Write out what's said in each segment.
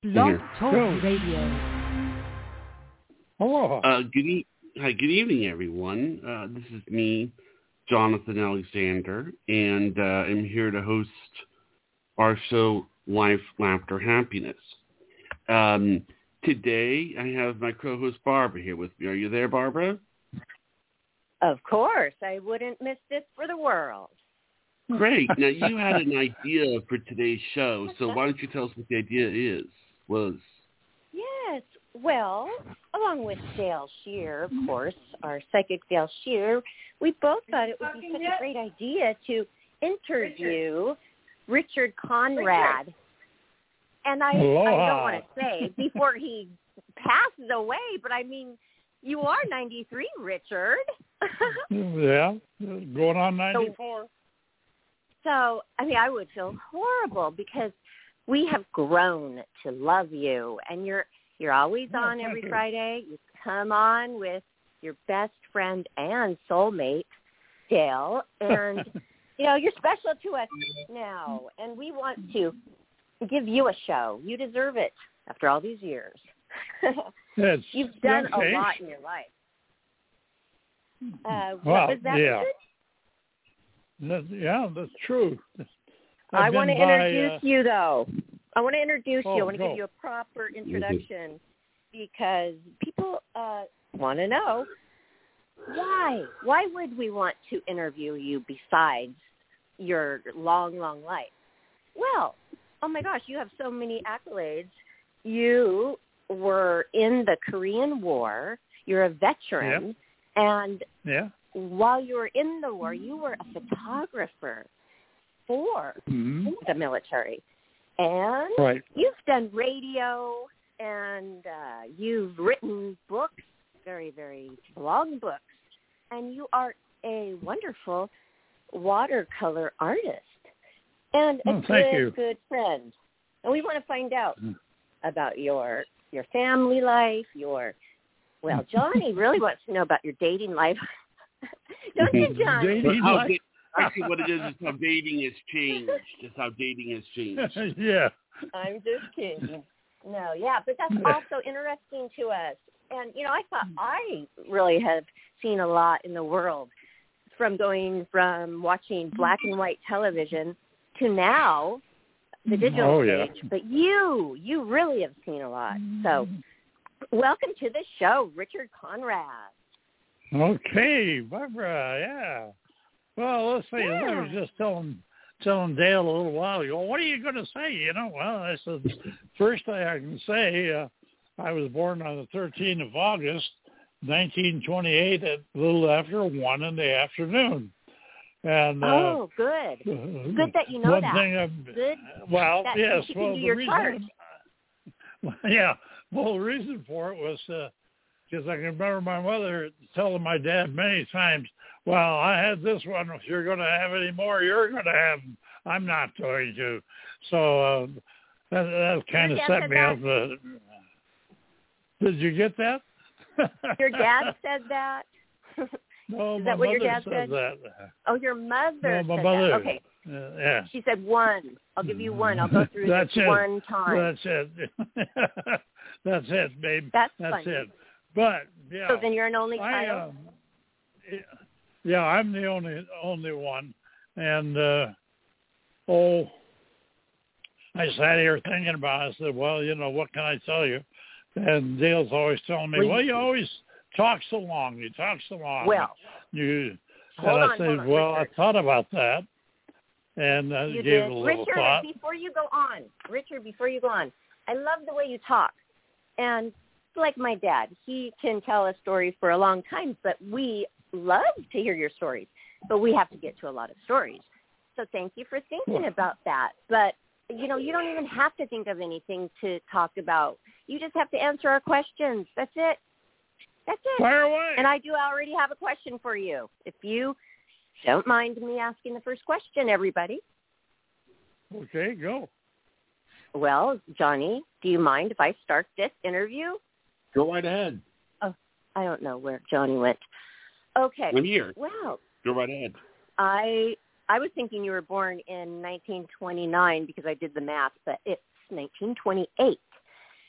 Blog Talk Radio. Hello. Hi, good evening, everyone. This is me, Jonathan Alexander, and I'm here to host our show, Life, Laughter, Happiness. Today, I have my co-host, Barbara, here with me. Are you there, Barbara? Of course. I wouldn't miss this for the world. Great. Now, you had an idea for today's show, so why don't you tell us what the idea was? Yes. Well, along with Dale Shear, of course, our psychic Dale Shear, we both thought it would be such a great idea to interview Richard Conrad. And I don't want to say before he passes away, but I mean, you are 93, Richard. Yeah, going on 94. So, I mean, I would feel horrible because we have grown to love you, and you're always on every Friday. You come on with your best friend and soulmate, Dale, and, you're special to us now, and we want to give you a show. You deserve it after all these years. You've done a lot in your life. Was that good? Yeah, that's true. I want to introduce you, though. I want to introduce you. I want to give you a proper introduction because people want to know why. Why would we want to interview you besides your long, long life? Well, oh my gosh, you have so many accolades. You were in the Korean War. You're a veteran. And while you were in the war, you were a photographer for the military. And you've done radio, and you've written books, very, very long books. And you are a wonderful watercolor artist and a good friend. And we want to find out about your family life, Johnny really wants to know about your dating life. Don't you, Johnny? Actually, what it is how dating has changed. Just how dating has changed. Yeah. I'm just kidding. No, yeah, but that's also interesting to us. And, I thought I really have seen a lot in the world from going from watching black and white television to now the digital age. But you really have seen a lot. So welcome to the show, Richard Conrad. Okay, Barbara, yeah. Well, let's see. I was just telling Dale a little while ago, what are you going to say? Well, I said, first thing I can say, I was born on the 13th of August, 1928, at a little after 1 in the afternoon. And good. Good that you know one that. Good. Well, yes. Well, the reason. Well, the reason for it was because I can remember my mother telling my dad many times, well, I had this one. If you're going to have any more, you're going to have them. I'm not going to. So that kind of set me up. Did you get that? Your dad said that? No, Is my that what mother your dad said that. Oh, your mother said that. Okay. Yeah. She said 1. I'll give you 1. I'll go through this one time. That's it. That's it, babe. That's funny. It. But, yeah. So then you're an only child? I'm the only one. And, I sat here thinking about it. I said, well, what can I tell you? And Dale's always telling me, you always talk so long. You talk so long. Well, I said, Richard. I thought about that. And you gave did. it a little thought. Richard, before you go on, I love the way you talk. And like my dad, he can tell us stories for a long time, but we love to hear your stories. But we have to get to a lot of stories. So thank you for thinking about that. But, you don't even have to think of anything to talk about. You just have to answer our questions. That's it. Fire away. And I do already have a question for you. If you don't mind me asking the first question, everybody. Okay, go. Well, Johnny, do you mind if I start this interview? Go right ahead. Oh, I don't know where Johnny went. Okay. I'm here. Well, go right ahead. I was thinking you were born in 1929 because I did the math, but it's 1928.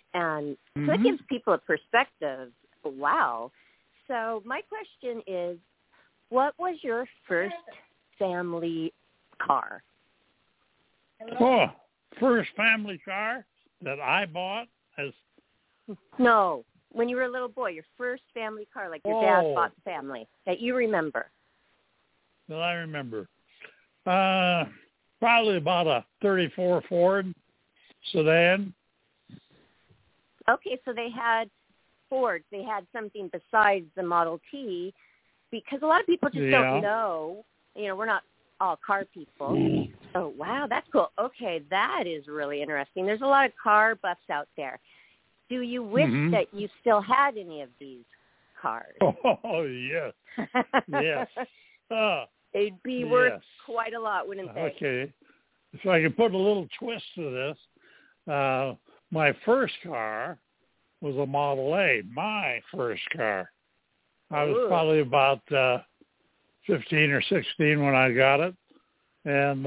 And so that gives people a perspective. Wow. So my question is, what was your first family car? Oh, first family car that I bought as... No, when you were a little boy, your first family car, like your dad bought the family, that you remember. That I remember. Probably about a 34 Ford sedan. Okay, so they had Fords. They had something besides the Model T, because a lot of people just don't know. You know, we're not all car people. Oh, wow, that's cool. Okay, that is really interesting. There's a lot of car buffs out there. Do you wish that you still had any of these cars? Oh, yes. Yes. They'd be worth quite a lot, wouldn't they? Okay. So I can put a little twist to this. My first car was a Model A, my first car. I was probably about 15 or 16 when I got it. And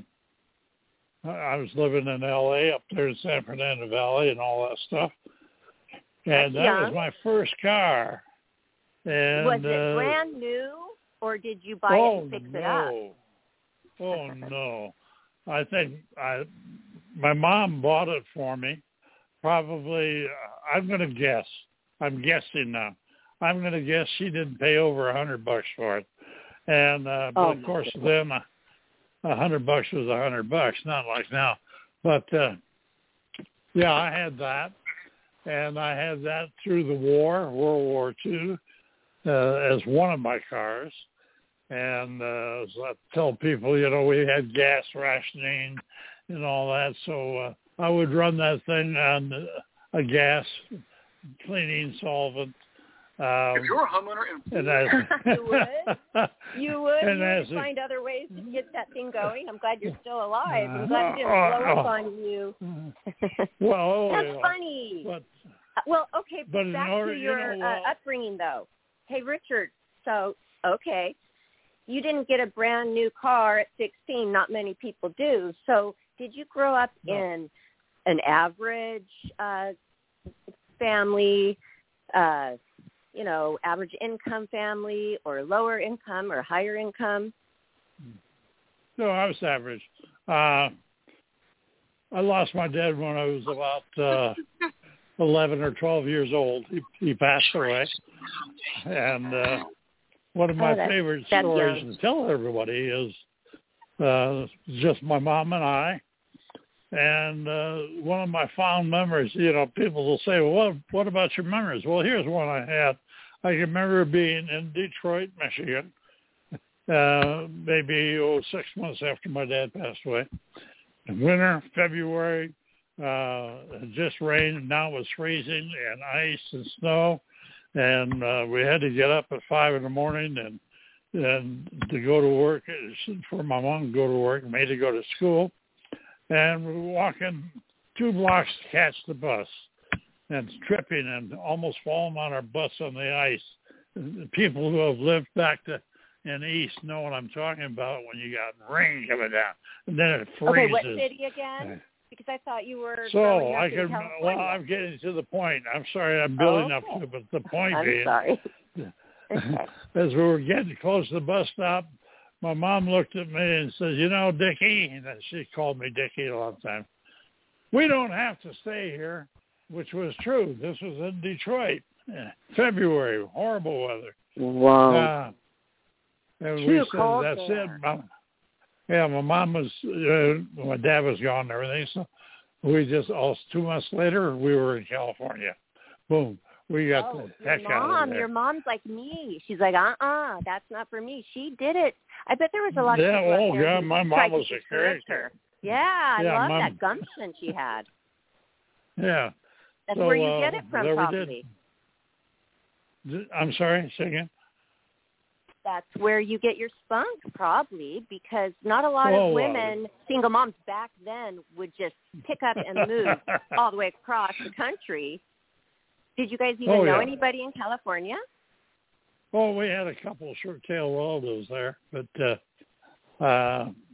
I was living in L.A., up there in San Fernando Valley and all that stuff. And that was my first car. And, was it brand new, or did you buy it and fix it up? Oh, no. I think my mom bought it for me. Probably, I'm going to guess. I'm guessing now. I'm going to guess she didn't pay over $100 for it. And, but of course, then $100 was $100, not like now. But, yeah, I had that. And I had that through the war, World War II, as one of my cars. And as I tell people, you know, we had gas rationing and all that. So I would run that thing on a gas cleaning solvent. If you're a homeowner and you would find other ways to get that thing going. I'm glad you're still alive. I'm glad it didn't blow up on you. Well, that's funny. Well, okay, but back to your upbringing, though. Hey, Richard, so, okay, you didn't get a brand new car at 16. Not many people do. So did you grow up in an average family, you know, average income family, or lower income or higher income? No, I was average. I lost my dad when I was about 11 or 12 years old. He passed away. And one of my favorite stories to tell everybody is just my mom and I. And one of my fond memories, you know, people will say, well, what about your memories? Well, here's one I had. I can remember being in Detroit, Michigan, maybe 6 months after my dad passed away. Winter, February, it just rained, and now it was freezing and ice and snow. And we had to get up at 5 in the morning and to go to work, for my mom to go to work, and me to go to school. And we were walking 2 blocks to catch the bus and tripping and almost falling on our bus on the ice. The people who have lived back in the East know what I'm talking about when you got rain coming down. And then it freezes. Okay, what city again? Because I thought you were growing up in California. Well, I'm getting to the point. I'm sorry I'm building up to it, but the point being, sorry. As we were getting close to the bus stop, my mom looked at me and says, you know, Dickie, and she called me Dickie a long time, we don't have to stay here, which was true. This was in Detroit, February, horrible weather. Wow. And we said, that's it. Yeah, my mom was, my dad was gone and everything, so we just, 2 months later, we were in California. Boom. We got the heck out of there. Your mom's like me. She's like, that's not for me. She did it. I bet there was a lot of people my mom was a character. Yeah, I love that gumption she had. Yeah. That's where you get it from, probably. I'm sorry, say again? That's where you get your spunk, probably, because not a lot of women, single moms back then, would just pick up and move all the way across the country. Did you guys even know anybody in California? Oh, we had a couple of short-tail relatives there, but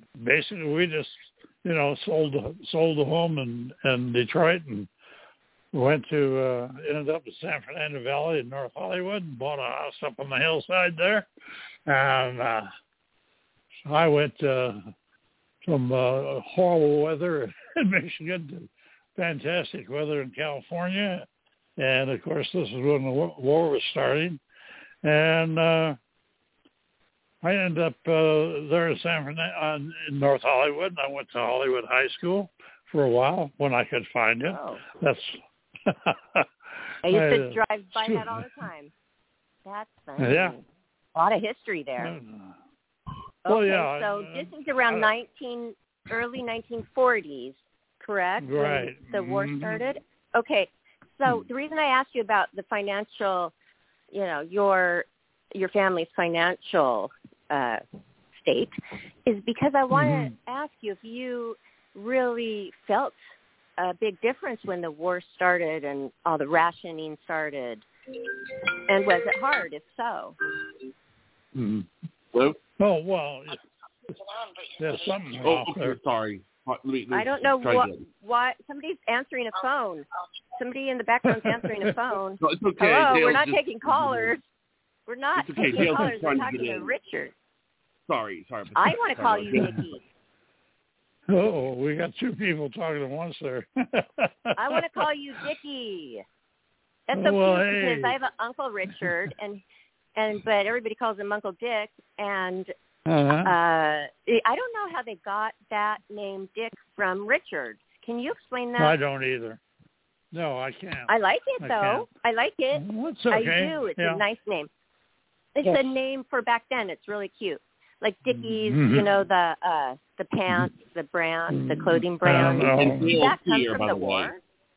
basically we just, you know, sold the home in Detroit and ended up in San Fernando Valley in North Hollywood and bought a house up on the hillside there. And I went from horrible weather in Michigan to fantastic weather in California. And, of course, this is when the war was starting. And I ended up there in San Fernando, in North Hollywood. And I went to Hollywood High School for a while when I could find it. Oh. That's I used to drive by that all the time. That's funny. Yeah. A lot of history there. Well, okay, yeah. So this is around early 1940s, correct? Right. When the war started? Okay. So the reason I asked you about the financial, your family's financial state is because I want to ask you if you really felt a big difference when the war started and all the rationing started. And was it hard, if so? Hello? Oh, well, there's something off there. Sorry. I don't know why. Somebody's answering a phone. Somebody in the background's answering a phone. No, it's okay. Hello, Dale's we're not taking callers. We're not taking Dale's callers. We're trying to talking get to in. Richard. Sorry. I want to call you Nikki. Oh, we got two people talking at once there. I want to call you Dickie. That's so Well, cute hey. because I have an Uncle Richard, but everybody calls him Uncle Dick, and I don't know how they got that name Dick from Richard. Can you explain that? I don't either. No, I can't. I like it, though. I like it. It's okay. I do. It's a nice name. It's a name for back then. It's really cute. Like Dickies, the pants, the brand, the clothing brand. Did that come from the war?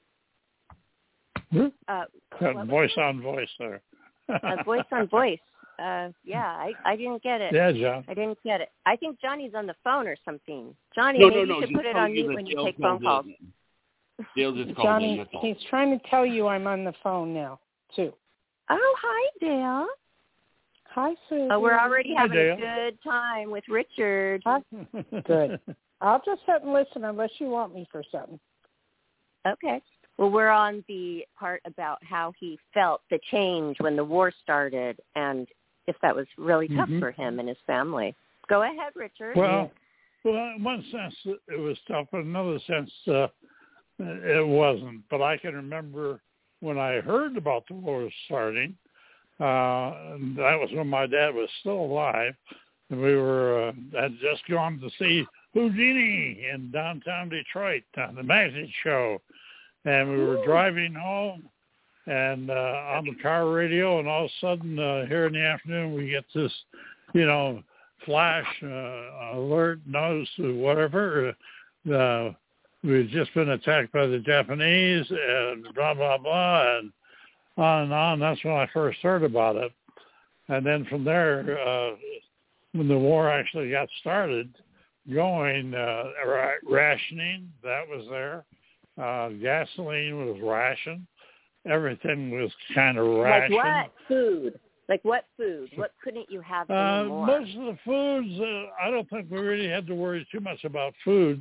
Voice on voice there. Voice on voice. Yeah, I didn't get it. Yeah, John. I didn't get it. I think Johnny's on the phone or something. Johnny, No, maybe you should put it on mute when you take phone calls. Dale just called Johnny, in, that's all. he's trying to tell you I'm on the phone now, too. Oh, hi, Dale. Hi, Susan. Oh, we're already having Dale. a good time with Richard. Good. I'll just sit and listen unless you want me for something. Okay. Well, we're on the part about how he felt the change when the war started and if that was really tough for him and his family. Go ahead, Richard. Well, in one sense, it was tough. In another sense, it wasn't. But I can remember when I heard about the war starting, and that was when my dad was still alive, and we had just gone to see Houdini in downtown Detroit on the magic show. And we were driving home and on the car radio, and all of a sudden, here in the afternoon, we get this, flash alert, notice, whatever. We'd just been attacked by the Japanese and blah, blah, blah, and on. That's when I first heard about it. And then from there, when the war actually got started going, rationing, that was there. Gasoline was rationed. Everything was kind of rationed. Like what food? What couldn't you have anymore? Most of the foods, I don't think we really had to worry too much about foods.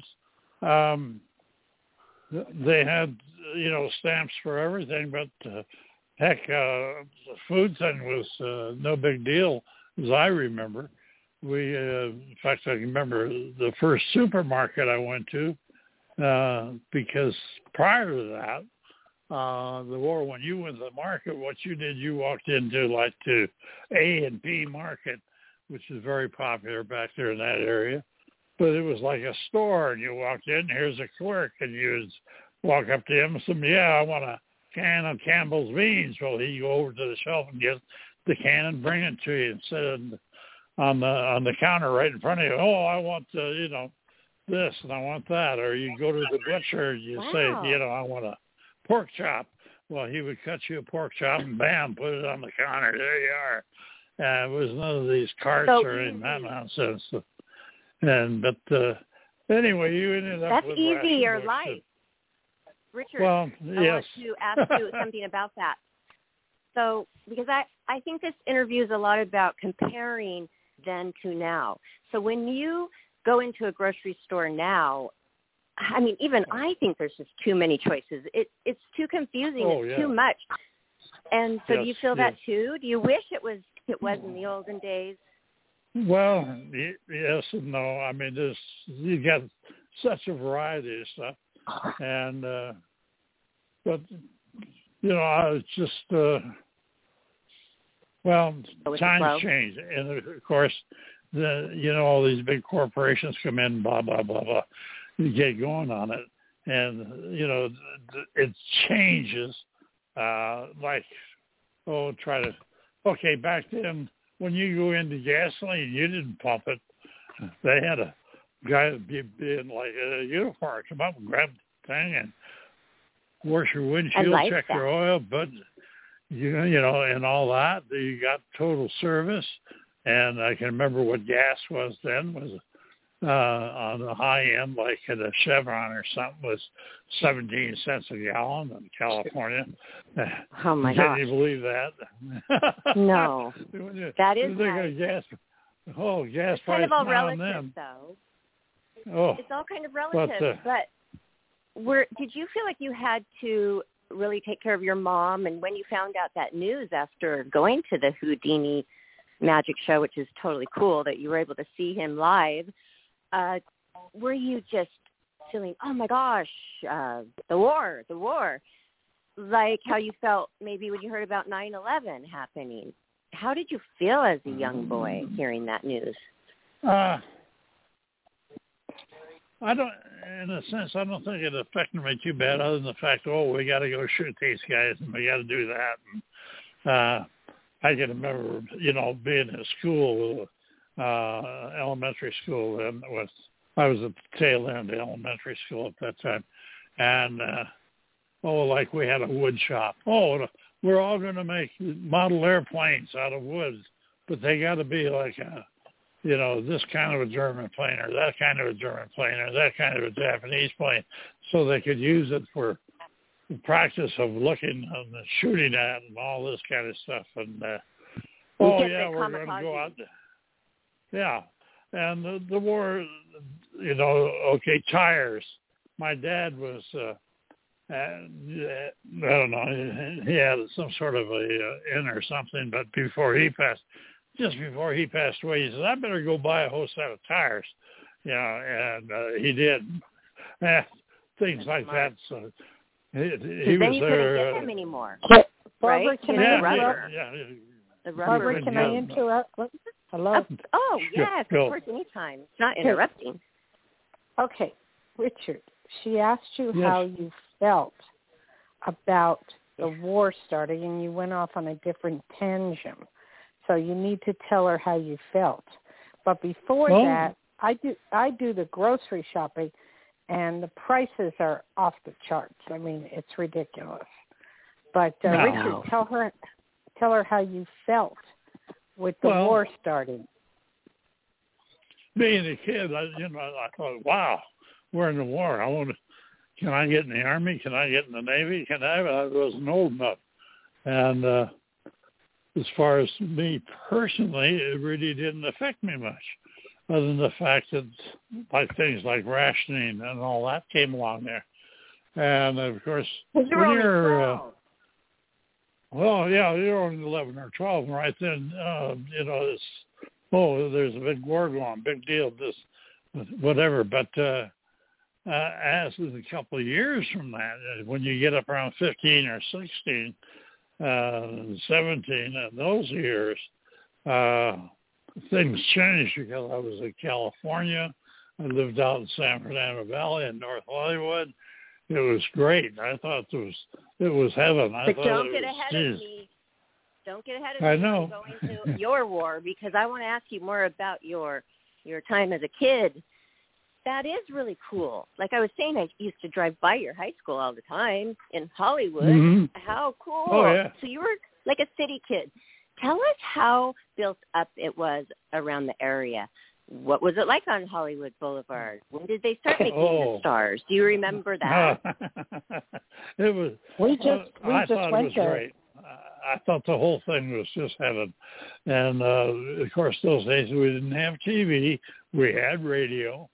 They had, stamps for everything, but heck, the food thing was no big deal, as I remember. In fact, I remember the first supermarket I went to, because prior to that, the war, when you went to the market, what you did, you walked into like to A&P Market, which is very popular back there in that area. But it was like a store, and you walked in, here's a clerk, and you walk up to him and say, I want a can of Campbell's beans. Well, he'd go over to the shelf and get the can and bring it to you and sit on the counter right in front of you. Oh, I want, this and I want that. Or you go to the butcher and you say, I want a pork chop. Well, he would cut you a pork chop and bam, put it on the counter. There you are. It was none of these carts or any of that nonsense. But anyway, you ended up That's with easier life. Richard, well, I want to ask you something about that. So, because I think this interview is a lot about comparing then to now. So when you go into a grocery store now, I mean, even I think there's just too many choices. It's too confusing. It's too much. And so do you feel that too? Do you wish it was in the olden days? Well, yes and no. I mean, you got such a variety of stuff. And, but, I was just, times change. And, of course, all these big corporations come in, blah, blah, blah, blah. You get going on it. And, it changes. Back then, when you go into gasoline, you didn't pump it. They had a guy be in like a uniform, come up and grab the thing and wash your windshield, check your oil, but and all that. You got total service, and I can remember what gas was then was on the high end, like at a Chevron or something, was 17 cents a gallon in California. Oh my gosh! Can you believe that? No, that is gas. Oh, gas price kind of all now relative, and then. though. Oh, it's all kind of relative. But did you feel like you had to really take care of your mom? And when you found out that news after going to the Houdini magic show, which is totally cool that you were able to see him live, were you just feeling, oh my gosh, the war, like how you felt maybe when you heard about 9/11 happening? How did you feel as a young boy hearing that news? I don't think it affected me too bad, other than the fact, we got to go shoot these guys and we got to do that. And, I can remember, being in school, elementary school, and I was at the tail end of elementary school at that time, and like we had a wood shop. We're all going to make model airplanes out of wood, but they got to be like this kind of a German plane or that kind of a German plane or that kind of a Japanese plane, so they could use it for the practice of looking and shooting at and all this kind of stuff. And we're going to go out there. Yeah, and the war, tires. My dad was, I don't know, he had some sort of a in or something, but just before he passed away, he said, I better go buy a whole set of tires. And he did. Things like that. So he was then you couldn't get them anymore. Barbara, can I interrupt? Barbara, can I interrupt? Hello? Oh, yes, of course, anytime. It's not interrupting. Okay, Richard, she asked you how you felt about the war starting, and you went off on a different tangent. So you need to tell her how you felt. But before that, I do the grocery shopping, and the prices are off the charts. I mean, it's ridiculous. But Richard, tell her how you felt with the war starting. Being a kid, I thought, wow, we're in the war. Can I get in the Army? Can I get in the Navy? I wasn't old enough. And as far as me personally, it really didn't affect me much, other than the fact that things like rationing and all that came along there. And, of course, you're only 11 or 12, right then, there's a big war going on, big deal, this, whatever. But as with a couple of years from that, when you get up around 15 or 16, 17, and those years, things changed because I was in California. I lived out in San Fernando Valley in North Hollywood. It was great. I thought it was heaven. But don't get ahead of me. Don't get ahead of me. I know. Going to your war, because I want to ask you more about your time as a kid. That is really cool. Like I was saying, I used to drive by your high school all the time in Hollywood. Mm-hmm. How cool. Oh, yeah. So you were like a city kid. Tell us how built up it was around the area. What was it like on Hollywood Boulevard? When did they start making the stars? Do you remember that? It was. We just went there. It was there. Great. I thought the whole thing was just heaven. And, of course, those days we didn't have TV. We had radio.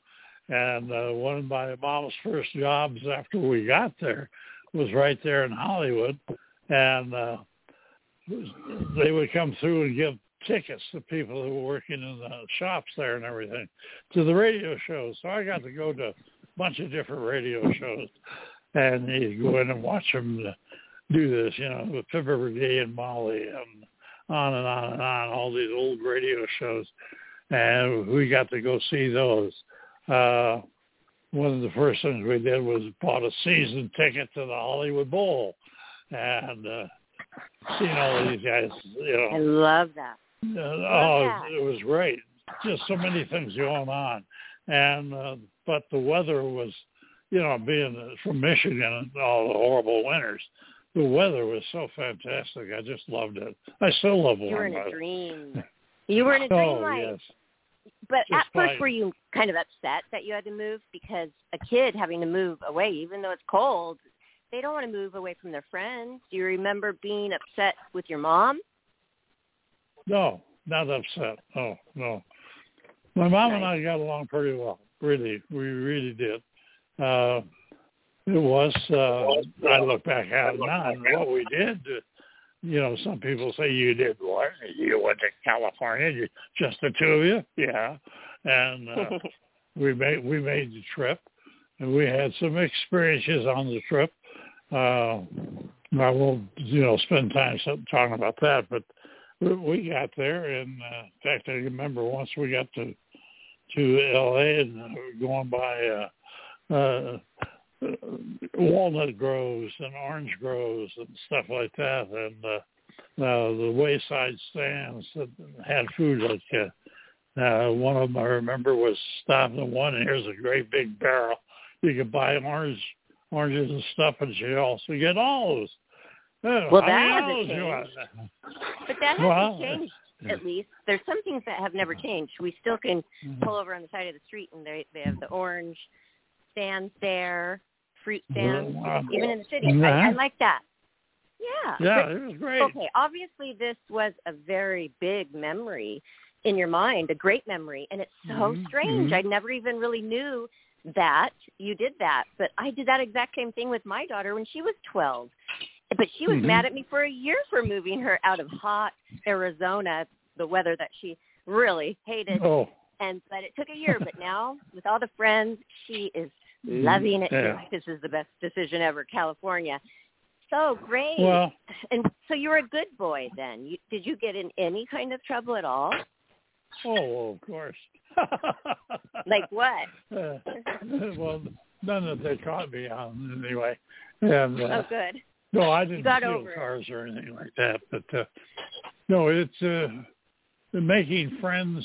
And one of my mom's first jobs after we got there was right there in Hollywood. And they would come through and give tickets to people who were working in the shops there and everything to the radio shows. So I got to go to a bunch of different radio shows. And you go in and watch them do this, with Fibber Brigade and Molly and on and on and on, all these old radio shows. And we got to go see those. One of the first things we did was bought a season ticket to the Hollywood Bowl. And seeing all these guys, I love that. It was great. Just so many things going on. And but the weather was, being from Michigan and all the horrible winters, the weather was so fantastic. I just loved it. I still love warm weather. You were in a dream. You were in a dream life. Yes. But at first, were you kind of upset that you had to move? Because a kid having to move away, even though it's cold, they don't want to move away from their friends. Do you remember being upset with your mom? No, not upset. Oh, no. My mom and I got along pretty well. Really, we really did. It was, I look back at it now, and what we did, some people say, you did what? You went to California, just the two of you? Yeah. And we made the trip, and we had some experiences on the trip. I won't, spend time talking about that, but we got there, and in fact, I remember once we got to L.A. and going by walnut groves and orange groves and stuff like that, and the wayside stands that had food like one of them I remember was stopping at one, and here's a great big barrel. You could buy oranges and stuff, and you also get olives. Well, that hasn't changed. But that hasn't changed, at least. There's some things that have never changed. We still can pull over on the side of the street, and they have the orange stands there, fruit stands, even in the city. I like that. Yeah. Yeah, it was great. Okay, obviously this was a very big memory in your mind, a great memory, and it's so strange. I never even really knew that you did that, but I did that exact same thing with my daughter when she was 12. But she was mad at me for a year for moving her out of hot Arizona, the weather that she really hated. But it took a year. But now, with all the friends, she is loving it. Yeah. This is the best decision ever, California. So great. Well, and so you were a good boy then. Did you get in any kind of trouble at all? Oh, of course. Like what? Well, none that they caught me on anyway. And, good. No, I didn't steal cars or anything like that. But no, it's making friends.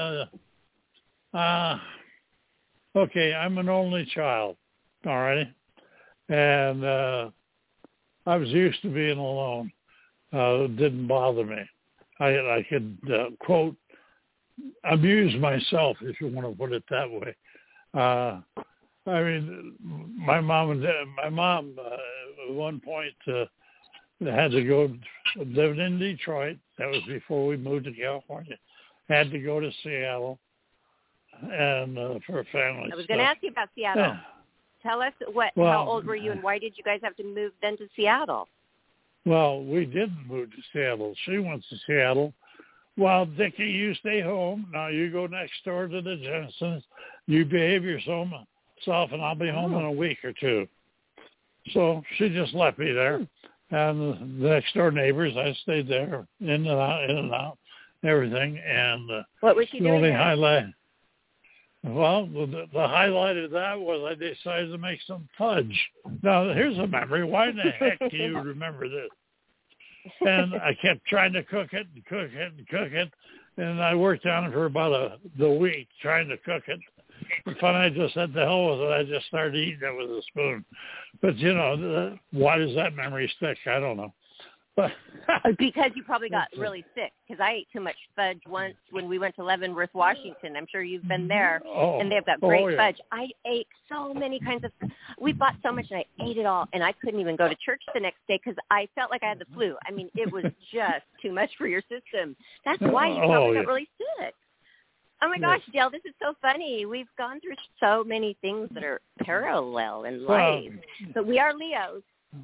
Okay, I'm an only child, all right, and I was used to being alone. It didn't bother me. I could quote amuse myself, if you want to put it that way. I mean, my mom at one point had to go, lived in Detroit. That was before we moved to California. Had to go to Seattle and for a family. I was going to ask you about Seattle. Yeah. Tell us how old were you and why did you guys have to move then to Seattle? Well, we didn't move to Seattle. She went to Seattle. Well, Dickie, you stay home. Now you go next door to the Jensen's. You behave yourself, and I'll be home in a week or two. So she just left me there. And the next door neighbors, I stayed there, in and out, everything. And what was she doing there? Well, the highlight of that was I decided to make some fudge. Now, here's a memory. Why in the heck do you remember this? And I kept trying to cook it. And I worked on it for about the week trying to cook it. And finally, I just said, the hell with it. I just started eating it with a spoon. But, why does that memory stick? I don't know. But because you probably got really sick. Because I ate too much fudge once when we went to Leavenworth, Washington. I'm sure you've been there. And they've got great fudge. I ate so many kinds of – we bought so much and I ate it all. And I couldn't even go to church the next day because I felt like I had the flu. I mean, it was just too much for your system. That's why you probably got really sick. Oh my gosh, Dale, this is so funny. We've gone through so many things that are parallel in life. But we are Leos.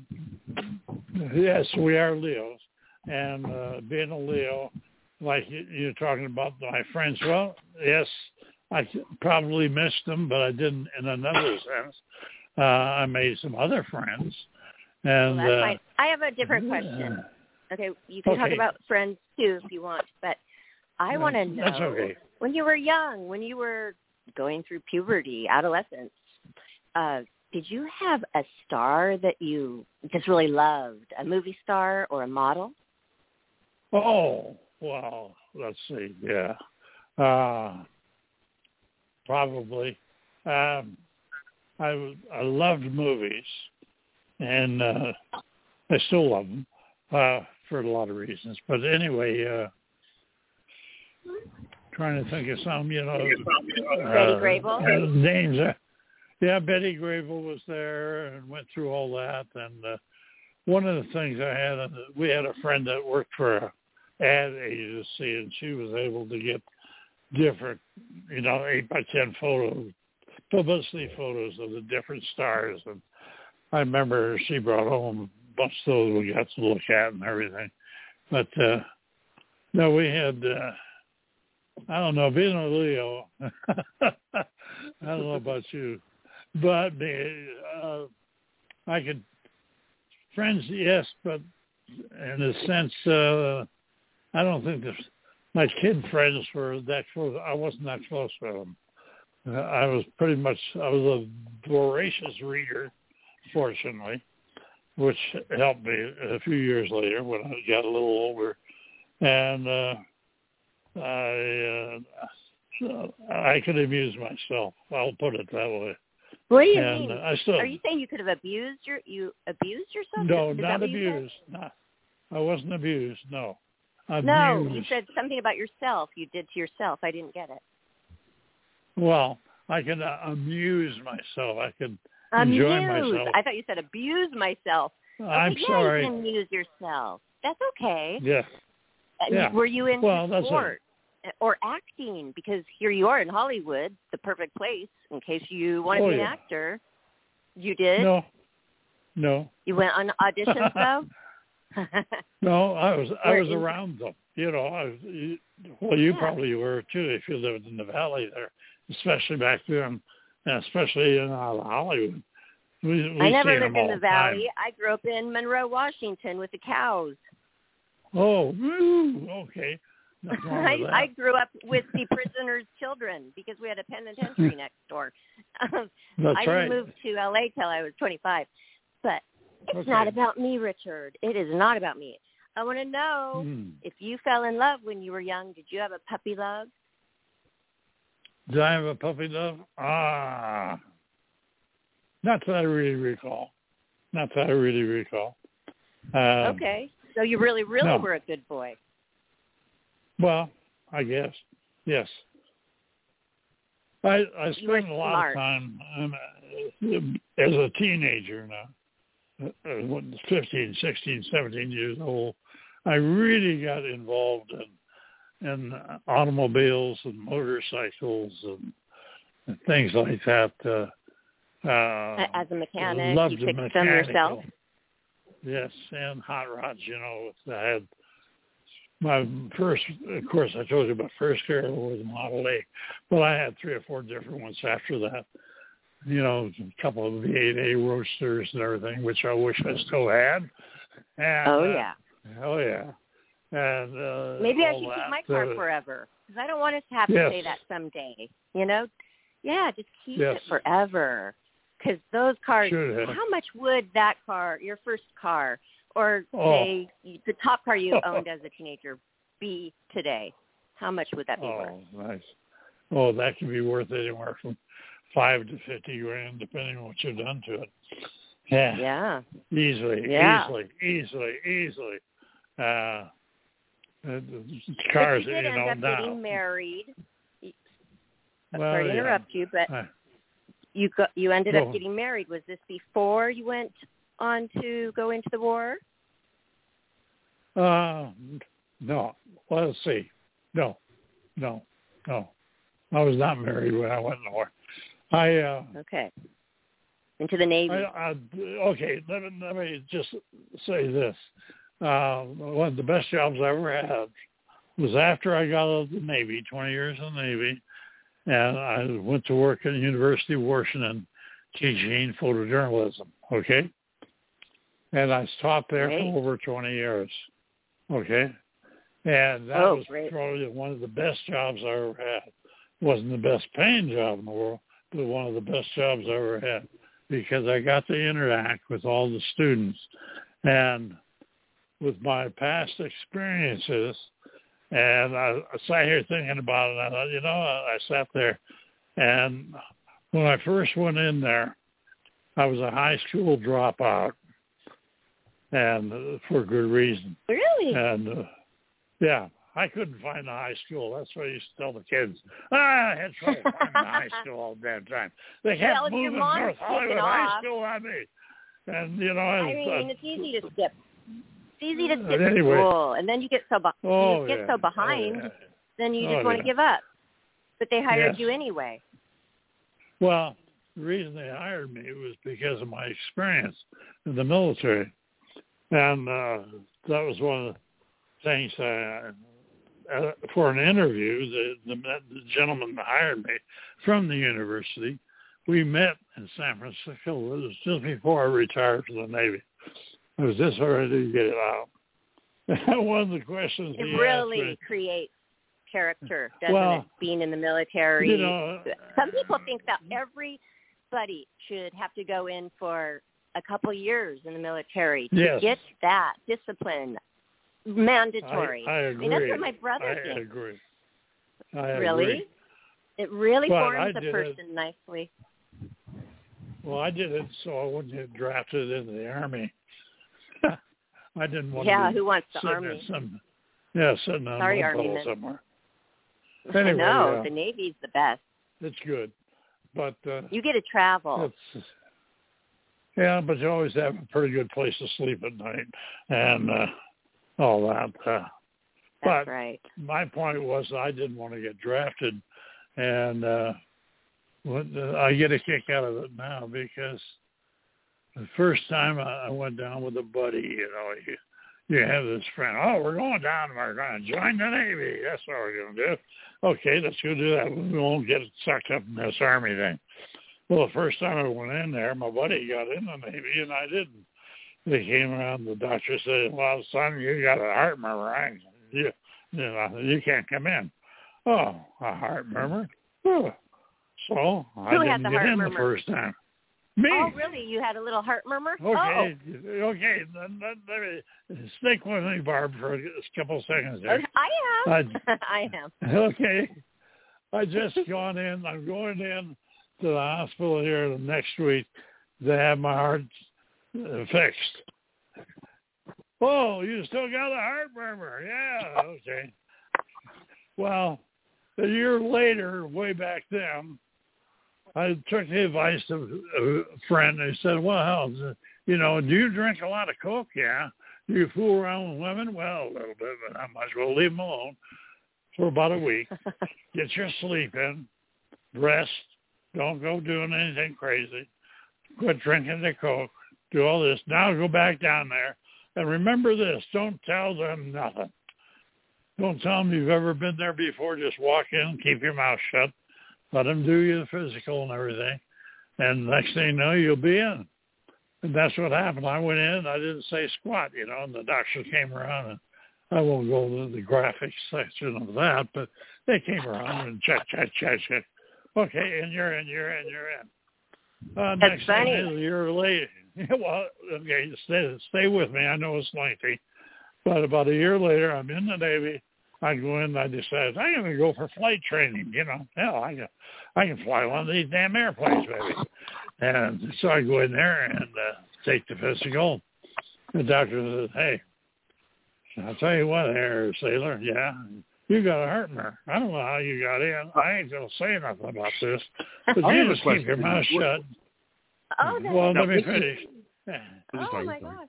Yes, we are Leos. And being a Leo, like you're talking about my friends, well, yes, I probably missed them, but I didn't in another sense. I made some other friends. And well, that's fine. I have a different question. Okay, you can talk about friends too if you want, but I want to know, when you were young, when you were going through puberty, adolescence, did you have a star that you just really loved, a movie star or a model? Oh, well, let's see. Yeah, probably. I loved movies, and I still love them for a lot of reasons. But anyway, trying to think of some, Betty Grable. Names. Yeah, Betty Grable was there and went through all that. And one of the things we had a friend that worked for an ad agency, and she was able to get different, 8x10 publicity photos of the different stars. And I remember she brought home a bunch of those we got to look at and everything. But no, we had, I don't know, being a Leo, I don't know about you, but I could, friends, yes, but in a sense, I don't think my kid friends were that close. I wasn't that close with them. I was a voracious reader, fortunately, which helped me a few years later when I got a little older. And I could amuse myself. I'll put it that way. What do you mean? Are you saying you could have abused yourself? No, not abused. No, I wasn't abused. No. Amused. No, you said something about yourself. You did to yourself. I didn't get it. Well, I can amuse myself. I can enjoy myself. I thought you said abuse myself. I'm sorry. You can amuse yourself. That's okay. Yeah. Were you in sport or acting? Because here you are in Hollywood, the perfect place in case you want to be an actor. You did? No. You went on auditions though? No, I was around them. You probably were too if you lived in the valley there, especially back then, especially in Hollywood. I never lived in the valley. I grew up in Monroe, Washington, with the cows. Oh, okay. I grew up with the prisoners' children because we had a penitentiary next door. That's right. I didn't move to L.A. till I was 25. But it's not about me, Richard. It is not about me. I want to know if you fell in love when you were young. Did you have a puppy love? Did I have a puppy love? Not that I really recall. Okay. So you really were a good boy. Well, I guess. Yes. I spent a lot of time as a teenager now, 15, 16, 17 years old. I really got involved in automobiles and motorcycles and things like that. As a mechanic, loved you fixed them yourself? Yes, and hot rods, I had my first, of course, I told you my first car was a Model A, but I had 3 or 4 different ones after that. A couple of V8A Roadsters and everything, which I wish I still had. And, Oh, yeah. And maybe I should keep my car forever, because I don't want us to have to say that someday, Yeah, just keep it forever. Because those cars, how much would that car, your first car, or say the top car you owned as a teenager, be today? How much would that be worth? Oh, nice. Oh, that could be worth anywhere from $5,000 to $50,000, depending on what you've done to it. Yeah. Easily. Cars, but you did end up now. Getting married. Sorry to interrupt you, but you ended up getting married. Was this before you went on to go into the war? No. Let's see. No. I was not married when I went in the war. Okay. Into the Navy. Okay, let me just say this. One of the best jobs I ever had was after I got out of the Navy, 20 years in the Navy, and I went to work at the University of Washington teaching photojournalism, okay? And I taught there for over 20 years, okay? And that was probably one of the best jobs I ever had. Wasn't the best paying job in the world, but one of the best jobs I ever had, because I got to interact with all the students. And with my past experiences, and I sat here thinking about it, and I thought, I sat there, and when I first went in there, I was a high school dropout, and for good reason. Really? And, I couldn't find a high school. That's what I used to tell the kids. I had trouble finding a high school all the damn time. They kept moving North Hollywood High School on me. And, it's easy to skip. It's easy to skip school, and then you get so behind, then you just want to give up. But they hired you anyway. Well, the reason they hired me was because of my experience in the military. And that was one of the things for an interview, the gentleman that hired me from the university, we met in San Francisco. It was just before I retired from the Navy. I was just ready to get it out. One of the questions it really creates character, doesn't it? Being in the military. Some people think that everybody should have to go in for a couple years in the military to get that discipline. Mandatory. I agree. That's what my brother thinks. I agree. Really? It really forms a person nicely. Well, I did it so I wouldn't get drafted into the Army. I didn't want to who wants the Army? Sitting on a boat somewhere. Anyway, no, the Navy's the best. It's good. But you get to travel. But you always have a pretty good place to sleep at night. And all that. That's right. My point was I didn't want to get drafted, and I get a kick out of it now because the first time I went down with a buddy, you have this friend. Oh, we're going down. We're going to join the Navy. That's what we're going to do. Okay, let's go do that. We won't get sucked up in this Army thing. Well, the first time I went in there, my buddy got in the Navy, and I didn't. They came around, the doctor said, well, son, you got a heart murmur. You can't come in. Oh, a heart murmur? Oh. So I didn't get in the first time. Me. Oh, really? You had a little heart murmur? Okay. Okay. Let me stick with me, Barb, for a couple of seconds there. I am. I am. Okay. I just gone in. I'm going in to the hospital here next week to have my heart fixed. Oh, you still got a heart murmur? Yeah, okay. Well, a year later, way back then, I took the advice of a friend. They said, well, do you drink a lot of Coke? Yeah. Do you fool around with women? Well, a little bit, but I might as well leave them alone for about a week. Get your sleep in, rest, don't go doing anything crazy, quit drinking the Coke. Do all this. Now go back down there. And remember this. Don't tell them nothing. Don't tell them you've ever been there before. Just walk in, keep your mouth shut. Let them do you the physical and everything. And next thing you know, you'll be in. And that's what happened. I went in. I didn't say squat, and the doctor came around. And I won't go to the graphic section of that, but they came around and check. Okay, and you're in. Next thing is a year later. Well, okay, stay with me. I know it's lengthy. But about a year later, I'm in the Navy. I go in and I decide I'm going to go for flight training. Hell, I can fly one of these damn airplanes, baby. And so I go in there and take the physical. The doctor says, hey, I'll tell you what there, sailor. Yeah, you got a heart murmur. I don't know how you got in. I ain't going to say nothing about this. But you just keep your mouth shut. Oh, well, let me finish. Oh, my gosh.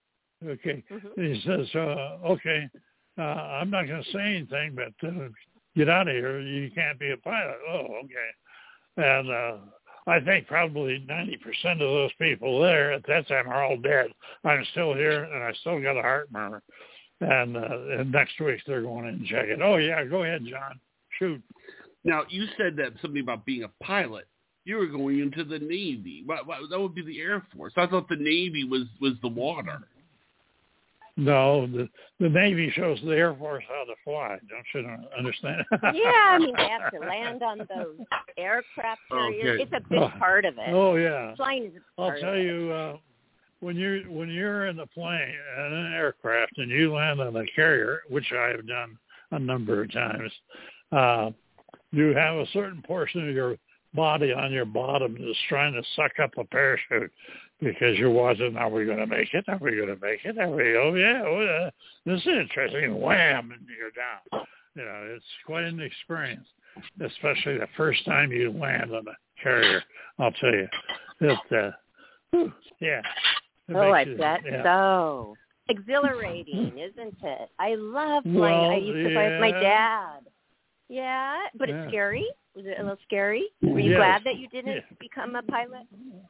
Okay. Mm-hmm. He says, okay, I'm not going to say anything, but get out of here. You can't be a pilot. Oh, okay. And I think probably 90% of those people there at that time are all dead. I'm still here, and I still got a heart murmur. And next week they're going in and check it. Oh, yeah, go ahead, John. Shoot. Now, you said that something about being a pilot. You were going into the Navy. That would be the Air Force. I thought the Navy was the water. No, the Navy shows the Air Force how to fly. Don't you understand? Yeah, I mean, they have to land on those aircraft carriers. Okay. It's a big part of it. Oh, yeah. Flying is a part I'll tell you, when you're in a plane, in an aircraft, and you land on a carrier, which I have done a number of times, you have a certain portion of your body on your bottom that's trying to suck up a parachute because you're watching, are we going to make it? Are we going to make it? This is interesting. Wham, and you're down. You know, it's quite an experience, especially the first time you land on a carrier. I'll tell you. Yeah. I bet so. Exhilarating, isn't it? I love flying. Well, I used to fly with my dad. Yeah, but it's scary. Was it a little scary? Were you glad that you didn't become a pilot?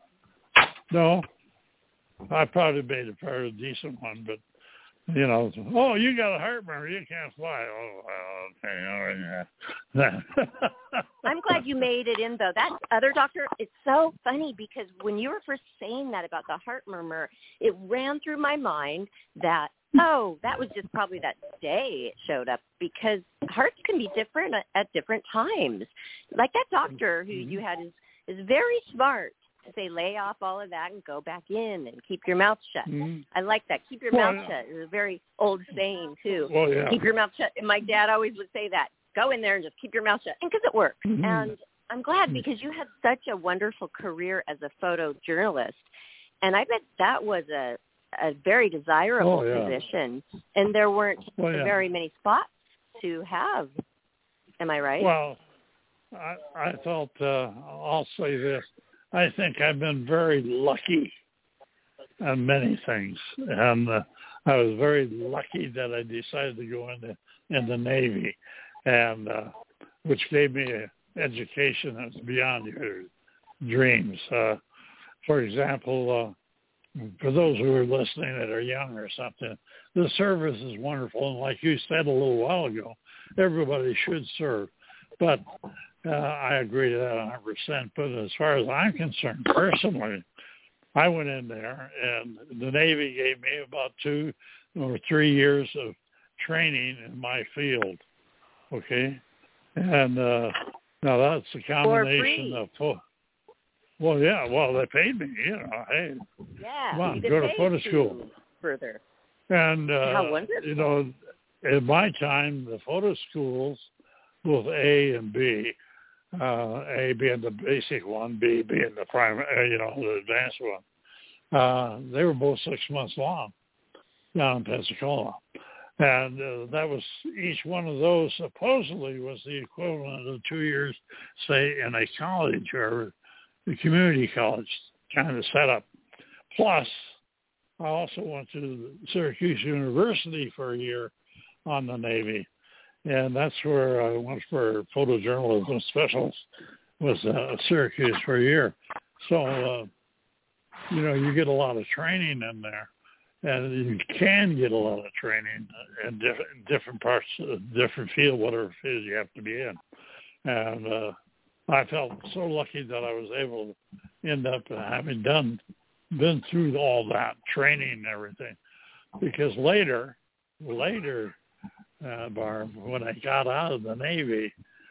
No. I probably made a very decent one, but, you know, oh, you got a heart murmur, you can't fly. Oh, well, okay. I'm glad you made it in, though. That other doctor, it's so funny because when you were first saying that about the heart murmur, it ran through my mind that, that was just probably that day it showed up, because hearts can be different at different times. Like that doctor who you had is very smart to say, lay off all of that and go back in and keep your mouth shut. Mm-hmm. I like that. Keep your mouth shut. It's a very old saying, too. Well, yeah. Keep your mouth shut. And my dad always would say that. Go in there and just keep your mouth shut. And because it works. Mm-hmm. And I'm glad, because you had such a wonderful career as a photojournalist. And I bet that was a very desirable position. And there weren't very many spots to have. Am I right? Well, I felt, I'll say this. I think I've been very lucky on many things. And I was very lucky that I decided to go in the Navy, and which gave me an education that's beyond your dreams. For example, for those who are listening that are young or something, the service is wonderful. And like you said a little while ago, everybody should serve. But I agree to that 100%. But as far as I'm concerned, personally, I went in there, and the Navy gave me about 2 or 3 years of training in my field. Okay, and now that's a combination of. Well, yeah. Well, they paid me. You know, hey, come on, go to photo school. Further. And how wonderful. You know, in my time, the photo schools, both A and B. A being the basic one, B being the primary, the advanced one. They were both 6 months long down in Pensacola. And that was, each one of those supposedly was the equivalent of 2 years, say, in a college or a community college kind of setup. Plus, I also went to Syracuse University for a year on the Navy. And that's where I went for photojournalism specialist, was Syracuse for a year. So, you get a lot of training in there, and you can get a lot of training in different parts, different field, whatever field you have to be in. And I felt so lucky that I was able to end up having been through all that training and everything, because later, Barb, when I got out of the Navy,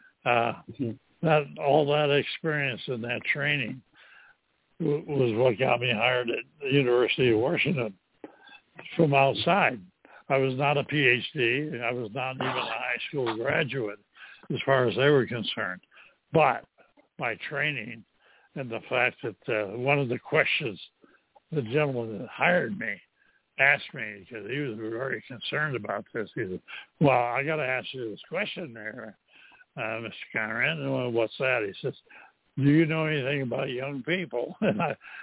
all that experience and that training was what got me hired at the University of Washington from outside. I was not a PhD. I was not even a high school graduate as far as they were concerned. But my training and the fact that one of the questions the gentleman that hired me asked me, because he was very concerned about this. He said, well, I got to ask you this question there, Mr. Conrad. Well, what's that? He says, do you know anything about young people? And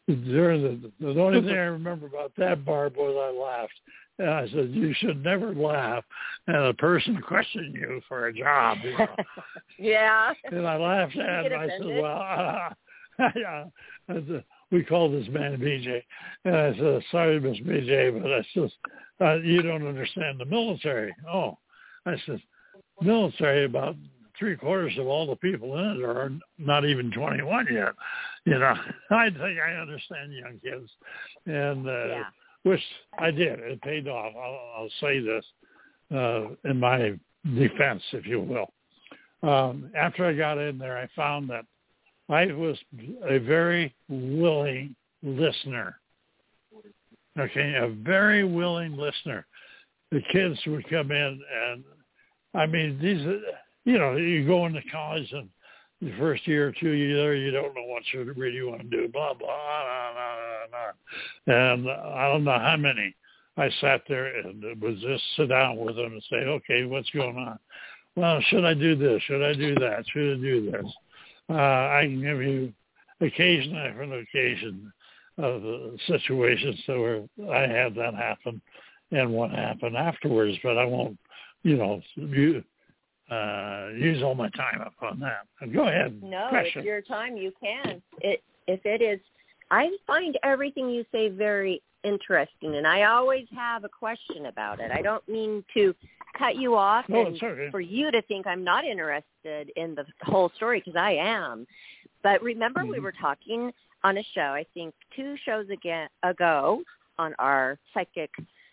during the only thing I remember about that, Barb, was I laughed. And I said, you should never laugh at a person questioning you for a job. You know? Yeah. And I laughed at it. And I said, well, we call this man BJ. And I said, sorry, Miss BJ, but I said, you don't understand the military. Oh, I said, military, about 3/4 of all the people in it are not even 21 yet. You know, I think I understand young kids. And, which I did. It paid off. I'll say this in my defense, if you will. After I got in there, I found that I was a very willing listener. Okay, a very willing listener. The kids would come in, and I mean, these, you know, you go into college and the first year or two you're there, you don't know what you really want to do, blah, blah, blah, blah, blah. And I don't know how many. I sat there and was just sit down with them and say, okay, what's going on? Well, should I do this? Should I do that? Should I do this? I can give you occasion after occasion of situations where I had that happen and what happened afterwards, but I won't, you know, use all my time up on that. Go ahead. No, question. It's your time. You can. If it is, I find everything you say very interesting, and I always have a question about it. I don't mean to cut you off and for you to think I'm not interested in the whole story, because I am. But remember, we were talking on a show, I think 2 shows ago on our Psychic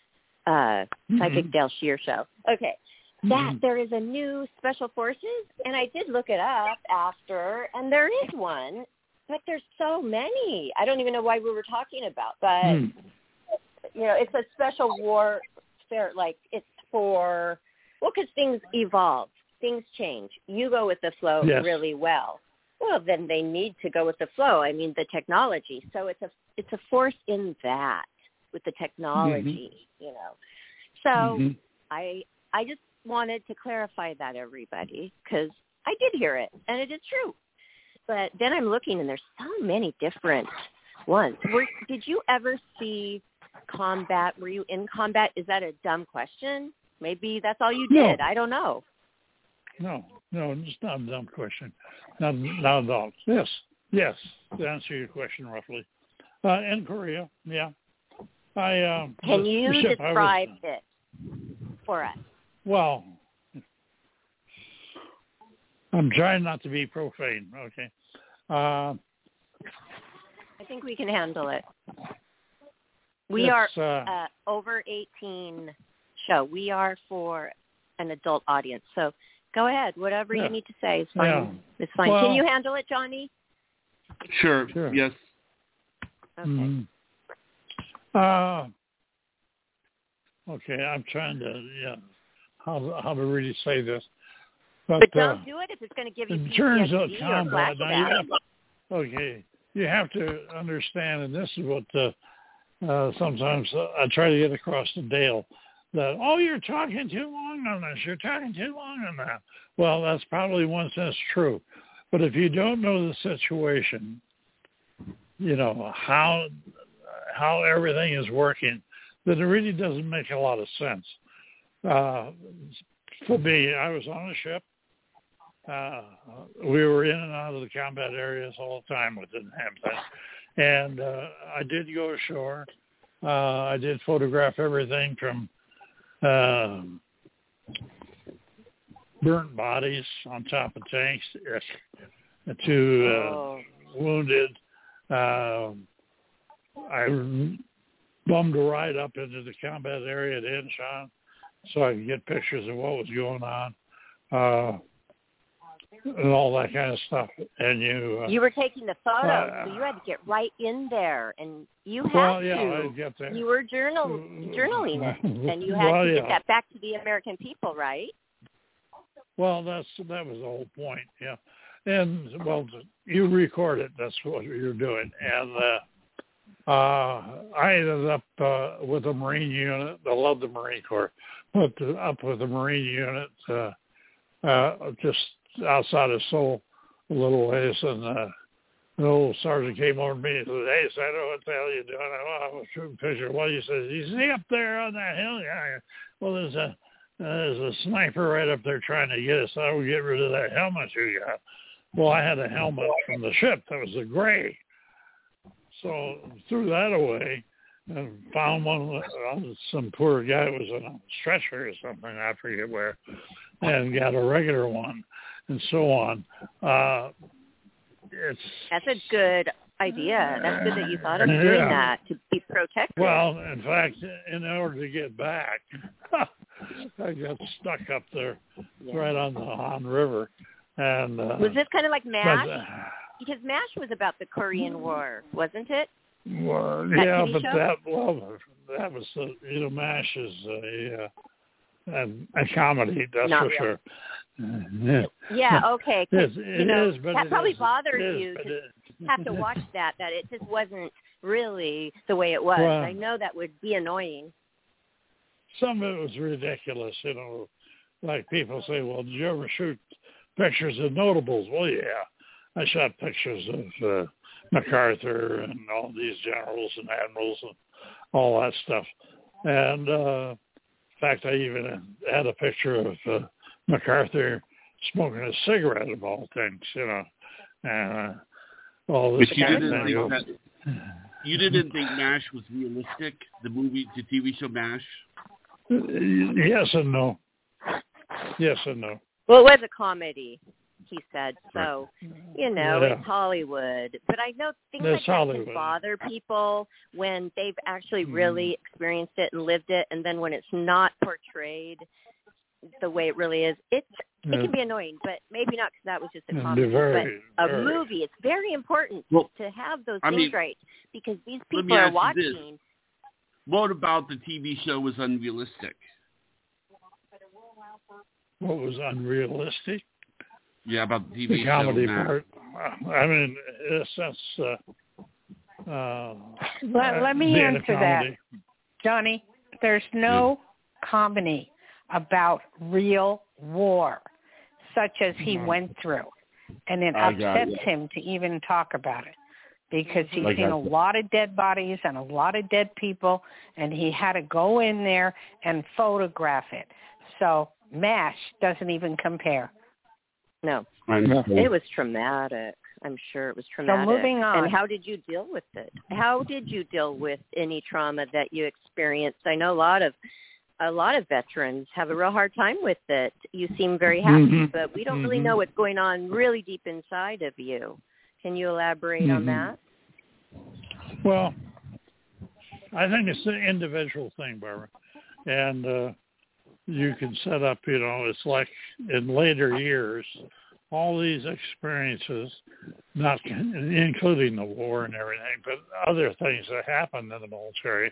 Dale Shear show. Okay. That there is a new Special Forces, and I did look it up after, and there is one, but there's so many. I don't even know why we were talking about, but, you know, it's a special warfare, like it's for, well, because things evolve, things change. You go with the flow really well. Well, then they need to go with the flow. I mean, the technology. So it's a force in that with the technology, you know. So I just wanted to clarify that, everybody, because I did hear it, and it is true. But then I'm looking, and there's so many different ones. Did you ever see combat? Were you in combat? Is that a dumb question? Maybe that's all you did. I don't know. No, it's not a dumb question. Not at all. Yes, to answer your question roughly. In Korea, yeah. Can you describe it for us? Well, I'm trying not to be profane, okay? I think we can handle it. We are over 18 show. We are for an adult audience. So go ahead. Whatever you need to say is fine. Yeah. It's fine. Well, can you handle it, Johnny? Sure. Yes. Okay. Okay, I'm trying to, how to really say this. But don't do it if it's going to give you in terms of PTSD combat, or you have to understand, and this is what sometimes I try to get across to Dale, that, you're talking too long on this, you're talking too long on that. Well, that's probably one sense true. But if you don't know the situation, you know, how everything is working, then it really doesn't make a lot of sense. For me, I was on a ship. We were in and out of the combat areas all the time within Hampton. And I did go ashore. I did photograph everything from burnt bodies on top of tanks to wounded. I bummed a ride up into the combat area at Incheon so I could get pictures of what was going on and all that kind of stuff. And you were taking the photos, so you had to get right in there, and you had to. I'd get there. You were journaling it, and you had to get that back to the American people, right? Well, that was the whole point, yeah. And, you record it. That's what you're doing. And I ended up with a Marine unit. I love the Marine Corps. But up with a Marine unit just outside of Seoul a little ways. And the old sergeant came over to me and said, "Hey, Senator, what the hell are you doing?" I was shooting pictures. Well, he says, "You see up there on that hill? Yeah. Well, there's a sniper right up there trying to get us. I will get rid of that helmet you got." Well, I had a helmet from the ship that was a gray. So threw that away and found one. Some poor guy was on a stretcher or something, I forget where, and got a regular one and so on. That's a good idea. That's good that you thought of doing that to be protected. Well, in fact, in order to get back, I got stuck up there right on the Han River. And was this kind of like MASH? Because MASH was about the Korean War, wasn't it? Well, yeah, but that was MASH is a comedy, that's Not for really. Sure. Yeah, okay. It is, but that probably bothers you to have to watch that it just wasn't really the way it was. Well, I know that would be annoying. Some of it was ridiculous, like people say, well, did you ever shoot pictures of notables? Well, yeah. I shot pictures of MacArthur and all these generals and admirals and all that stuff. And in fact, I even had a picture of MacArthur smoking a cigarette of all things, and all this kind of thing. You didn't think MASH was realistic, the TV show MASH? Yes and no. Yes and no. Well, it was a comedy, he said. So, it's Hollywood. But I know things like that can bother people when they've actually really experienced it and lived it, and then when it's not portrayed the way it really is, it can be annoying, but maybe not because that was just a comedy. But a movie, it's very important to have those things right, because these people are watching. What about the TV show was unrealistic? What was unrealistic? Yeah, about the TV the comedy show. Part. I mean, in a sense, let me answer that, Johnny. There's no comedy about real war, such as he went through, and it upsets him to even talk about it, because he's seen a lot of dead bodies and a lot of dead people, and he had to go in there and photograph it. So MASH doesn't even compare. No. It was traumatic. I'm sure it was traumatic. So moving on. And how did you deal with it? How did you deal with any trauma that you experienced? I know a lot of veterans have a real hard time with it. You seem very happy, but we don't really know what's going on really deep inside of you. Can you elaborate on that? Well, I think it's an individual thing, Barbara. And you can set up, it's like in later years, all these experiences, not including the war and everything, but other things that happened in the military,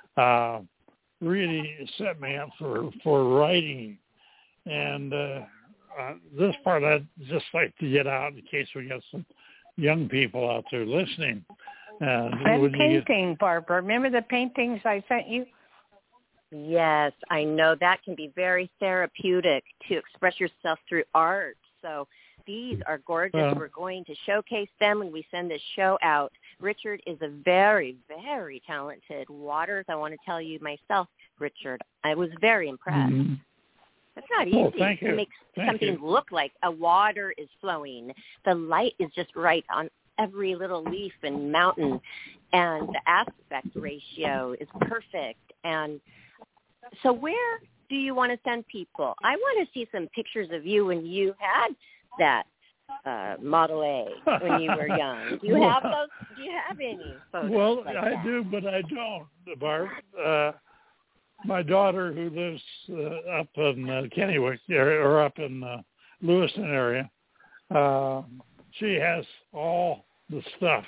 really set me up for writing. And this part I'd just like to get out in case we got some young people out there listening. And painting, Barbara. Remember the paintings I sent you? Yes, I know that can be very therapeutic to express yourself through art. So these are gorgeous. We're going to showcase them when we send this show out. Richard is a very, very talented Waters. I want to tell you myself, Richard, I was very impressed. That's not easy to make something look like a water is flowing. The light is just right on every little leaf and mountain, and the aspect ratio is perfect. And so where do you want to send people? I want to see some pictures of you when you had that Model A when you were young. Do you have those? Do you have any photos? Well, like I that? do, but I don't, Barb. My daughter, who lives up in Kennewick or up in Lewiston area, she has all the stuff,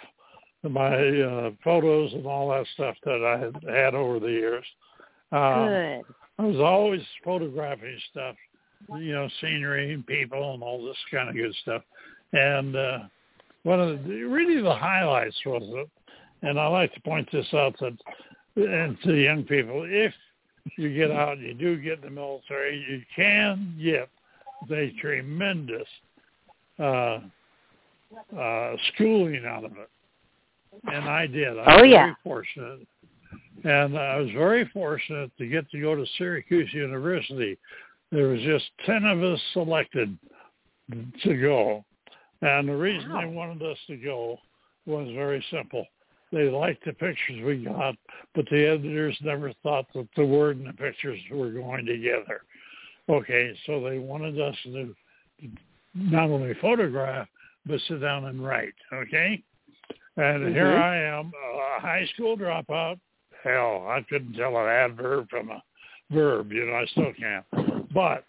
my photos and all that stuff that I had over the years. Good. I was always photographing stuff, scenery and people and all this kind of good stuff. And one of the highlights was it, and I like to point this out to young people, if you get out and you do get in the military, you can get a tremendous schooling out of it. And I did. I was very fortunate. And I was very fortunate to get to go to Syracuse University. There was just 10 of us selected to go. And the reason they wanted us to go was very simple. They liked the pictures we got, but the editors never thought that the word and the pictures were going together. Okay, so they wanted us to not only photograph, but sit down and write, okay? And here I am, a high school dropout. Hell, I couldn't tell an adverb from a verb, I still can't. But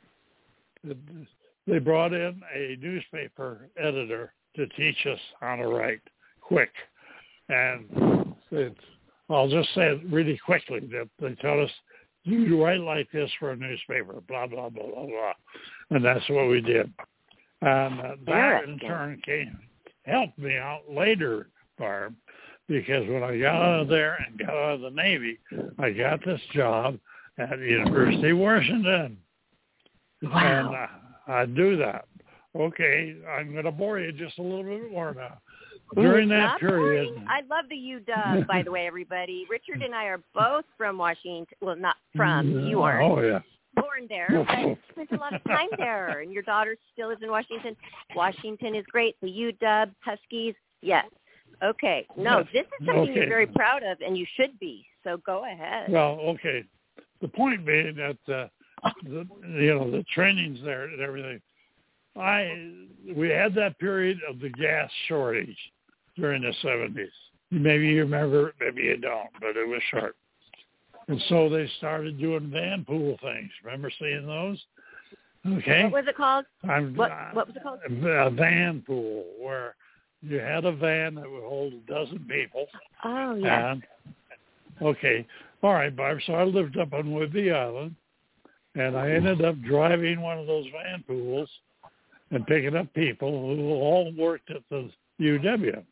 they brought in a newspaper editor to teach us how to write quick. And I'll just say it really quickly that they tell us, you write like this for a newspaper, blah, blah, blah, blah, blah. And that's what we did. And that in turn helped me out later, Barb, because when I got out of there and got out of the Navy, I got this job at the University of Washington. Wow. And I do that. Okay, I'm going to bore you just a little bit more now. During that period. I love the UW, by the way, everybody. Richard and I are both from Washington. Well, not from. You are. Oh, yeah. Born there, but spent a lot of time there. And your daughter still lives in Washington. Washington is great. The UW, Huskies, yes. Okay. No, this is something you're very proud of, and you should be. So go ahead. Well, okay. The point being that, the training's there and everything. We had that period of the gas shortage during the 70s. Maybe you remember it, maybe you don't, but it was short. And so they started doing van pool things. Remember seeing those? Okay. What was it called? What was it called? A van pool, where you had a van that would hold a dozen people. Oh, yeah. Okay. All right, Barb. So I lived up on Whidbey Island, and I ended up driving one of those van pools and picking up people who all worked at the UW.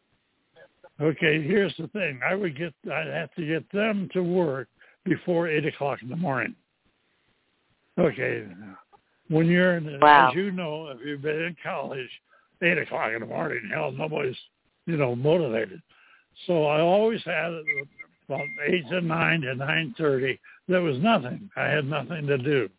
Okay, here's the thing. I'd have to get them to work before 8 o'clock in the morning. Okay, when you're as you know, if you've been in college, 8 o'clock in the morning, hell, nobody's, motivated. So I always had about 8 to 9 to 9:30. There was nothing. I had nothing to do.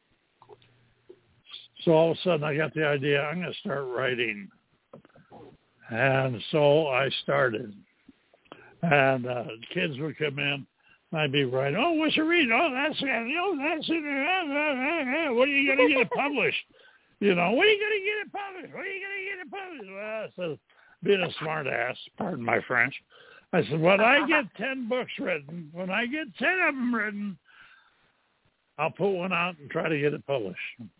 So all of a sudden I got the idea, I'm going to start writing. And so I started. And kids would come in, and I'd be writing, oh, what's your reading? Oh, that's it. What are you going to get it published? When are you going to get it published? When are you going to get it published? Well, I said, being a smart ass, pardon my French, I said, when I get 10 books written, when I get 10 of them written, I'll put one out and try to get it published.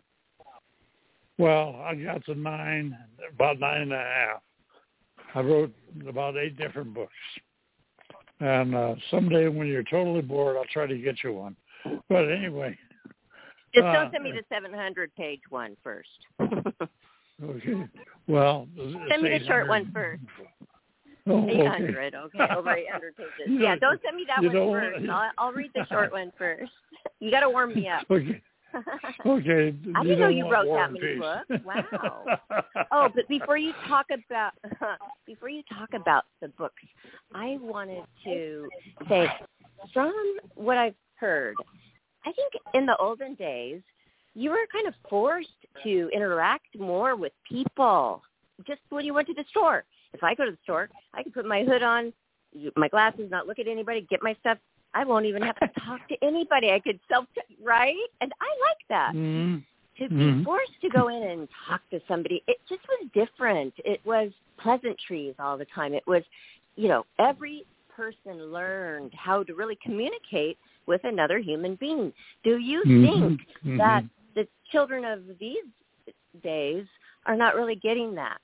Well, I got to about 9.5. I wrote about 8 different books. And someday when you're totally bored, I'll try to get you one. But anyway. Just don't send me the 700-page one first. Okay. Well. Send me the short one first. Oh, 800, okay, over 800 pages. Yeah, don't send me that one first. I'll read the short one first. You got to warm me up. Okay. Okay. I didn't know you wrote that many books. Wow. Oh, but before you talk about the books, I wanted to say, from what I've heard, I think in the olden days, you were kind of forced to interact more with people. Just when you went to the store. If I go to the store, I can put my hood on, my glasses, not look at anybody, get my stuff. I won't even have to talk to anybody. I could right? And I like that. Mm-hmm. To be forced to go in and talk to somebody, it just was different. It was pleasantries all the time. It was, every person learned how to really communicate with another human being. Do you think that the children of these days are not really getting that?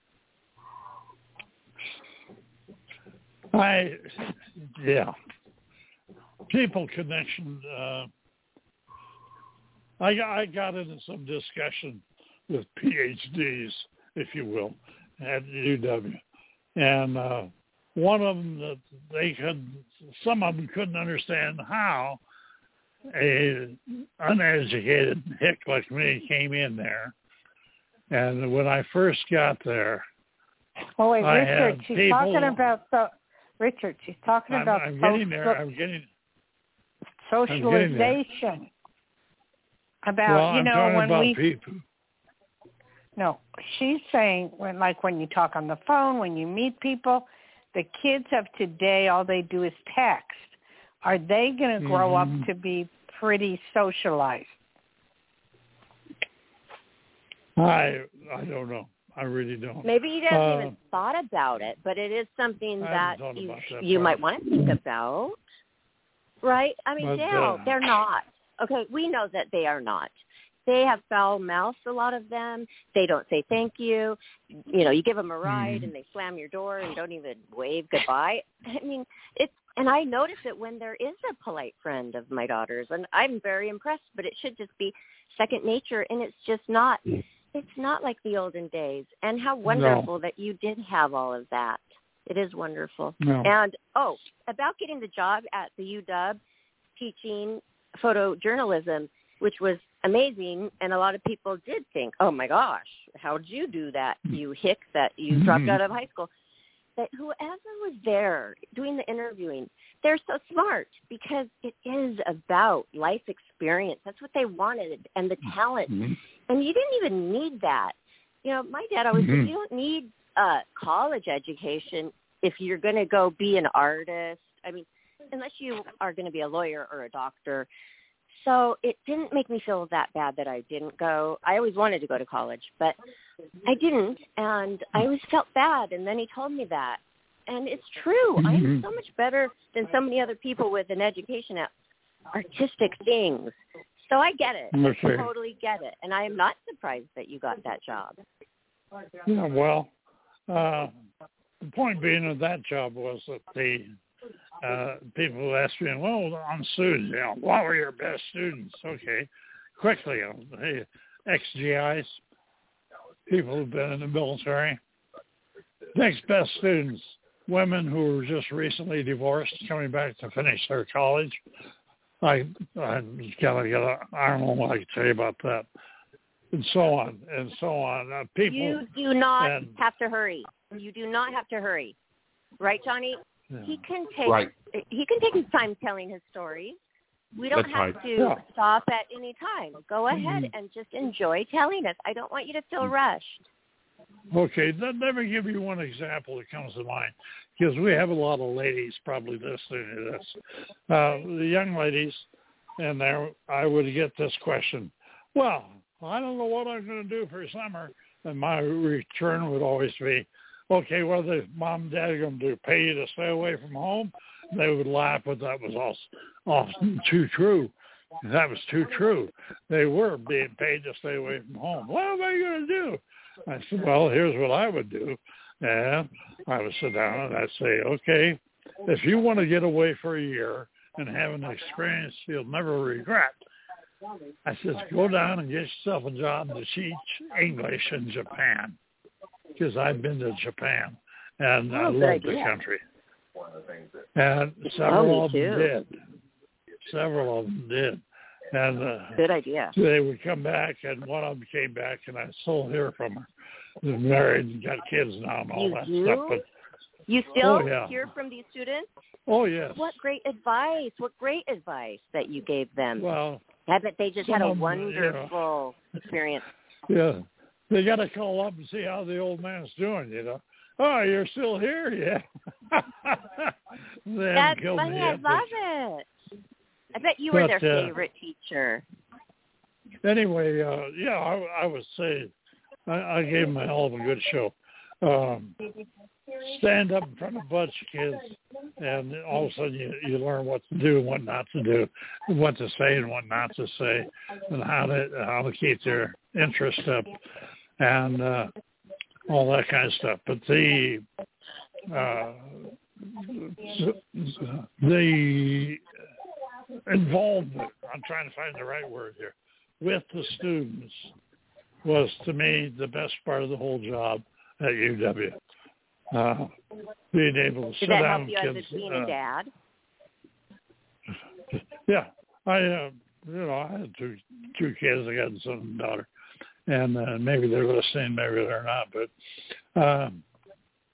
People connection. I got into some discussion with PhDs, if you will, at UW, and one of them that some of them couldn't understand how a uneducated hick like me came in there, and when I first got there, Oh wait, Richard, she's talking about Richard. She's talking about. I'm getting there. I'm getting socialization. About when we. People. No, she's saying when you talk on the phone, when you meet people, the kids of today, all they do is text. Are they going to grow up to be pretty socialized? I don't know. I really don't. Maybe you haven't even thought about it, but it is something that you might want to think about, right? I mean, Dale, they're not. Okay, we know that they are not. They have foul mouths, a lot of them. They don't say thank you. You give them a ride and they slam your door and don't even wave goodbye. I mean, and I notice it when there is a polite friend of my daughter's, and I'm very impressed, but it should just be second nature, and it's just not. It's not like the olden days. And how wonderful that you did have all of that. It is wonderful. No. And, about getting the job at the UW teaching photojournalism, which was amazing, and a lot of people did think, oh, my gosh, how did you do that, you hick that you dropped out of high school? But whoever was there doing the interviewing, they're so smart because it is about life experience. That's what they wanted, and the talent. And you didn't even need that. My dad always said, you don't need a college education if you're going to go be an artist. I mean, unless you are going to be a lawyer or a doctor. So it didn't make me feel that bad that I didn't go. I always wanted to go to college, but I didn't, and I always felt bad. And then he told me that. And it's true. I'm so much better than so many other people with an education at artistic things. So I get it. Okay. I totally get it. And I am not surprised that you got that job. Yeah, well, the point being that job was that the people asked me, well, on students, what were your best students? Okay, quickly, ex-GIs, people who've been in the military. Next best students, women who were just recently divorced, coming back to finish their college. I don't know what I can tell you about that, and so on and so on. People. You do not have to hurry. You do not have to hurry, right, Johnny? Yeah. He can take his time telling his stories. We don't have to stop at any time. Go ahead and just enjoy telling us. I don't want you to feel rushed. Okay, let me give you one example that comes to mind, because we have a lot of ladies probably listening to this. The young ladies, and I would get this question, well, I don't know what I'm going to do for summer, and my return would always be, okay, what are the mom and dad going to do, pay you to stay away from home? They would laugh, but that was often too true. That was too true. They were being paid to stay away from home. What am I going to do? I said, well, here's what I would do. And I would sit down and I'd say, okay, if you want to get away for a year and have an experience you'll never regret, I said, go down and get yourself a job to teach English in Japan, because I've been to Japan and I love the country. And several of them did. Several of them did. And good idea. They would come back, and one of them came back, and I still hear from her. They're married and got kids now and all that stuff. But you still hear from these students? Oh, yes. What great advice. What great advice that you gave them. Well, I bet they just had a wonderful experience. Yeah. They got to call up and see how the old man's doing, Oh, you're still here? Yeah. That's funny. I love it. I bet you were their favorite teacher. Anyway, I would say I gave them a hell of a good show. Stand up in front of a bunch of kids, and all of a sudden you learn what to do and what not to do, and what to say and what not to say, and how to keep their interest up, and all that kind of stuff. But the involvement, I'm trying to find the right word here, with the students was, to me, the best part of the whole job at UW. Being able to sit down with kids. Did that help you as being a dad? Yeah. I had two kids. I got a son and daughter. And maybe they're listening, maybe they're not. But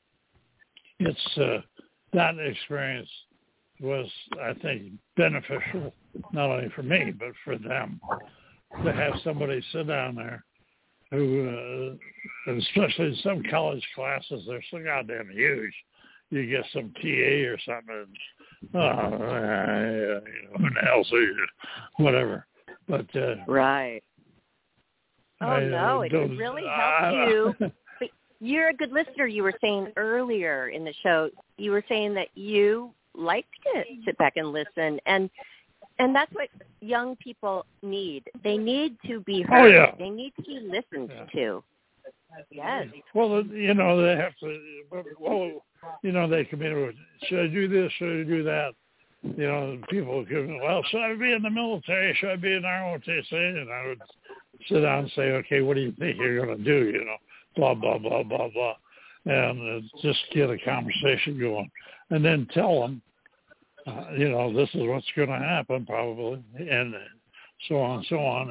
it's that experience was, I think, beneficial not only for me but for them, to have somebody sit down there who, especially in some college classes, they're so goddamn huge. You get some TA or something, who the hell's you? Whatever. But right. Oh no, it really helped you. But you're a good listener. You were saying earlier in the show, you were saying that you like to sit back and listen, and that's what young people need. They need to be heard. Oh, yeah. They need to be listened to. Yes. Well, they have to. Well, they come in with, should I do this? Should I do that? People can, well, should I be in the military? Should I be in ROTC? And I would sit down and say, okay, what do you think you're going to do? Blah, blah, blah, blah, blah. And just get a conversation going. And then tell them, this is what's going to happen probably, and so on and so on.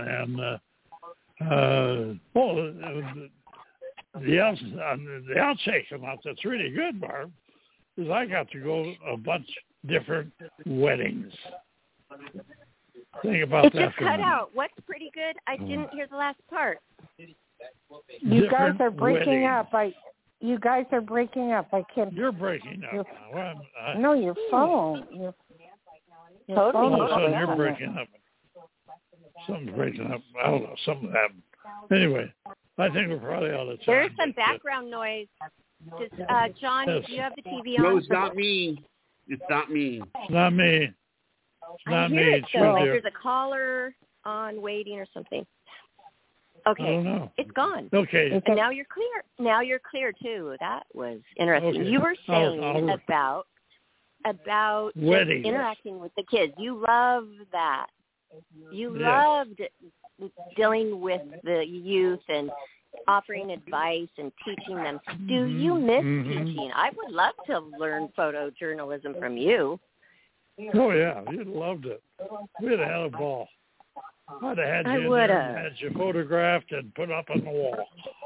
And, the outtake of that that's really good, Barb, is I got to go to a bunch different weddings. Think about it that. It just cut out. What's pretty good? I didn't hear the last part. You guys are breaking up. You guys are breaking up. I can't. You're breaking up. No, your phone. Your totally. phone you're breaking up. Something's breaking up. I don't know. Something happened. Anyway, I think we're probably out of time. There's some background noise. John, yes. do you have the TV on? No, it's not me. It's not me. It's not me. It's not me. It It's like you. there's a caller on waiting or something. Okay. I don't know. It's gone. Okay. And now you're clear. Now you're clear too. That was interesting. Okay. You were saying I'll about weddings. interacting with the kids. You love that. You Yes. loved dealing with the youth and offering advice and teaching them. Do you miss teaching? I would love to learn photojournalism from you. Oh, yeah. You'd loved it. We'd have had a ball. I'd have had you had you photographed and put up on the wall.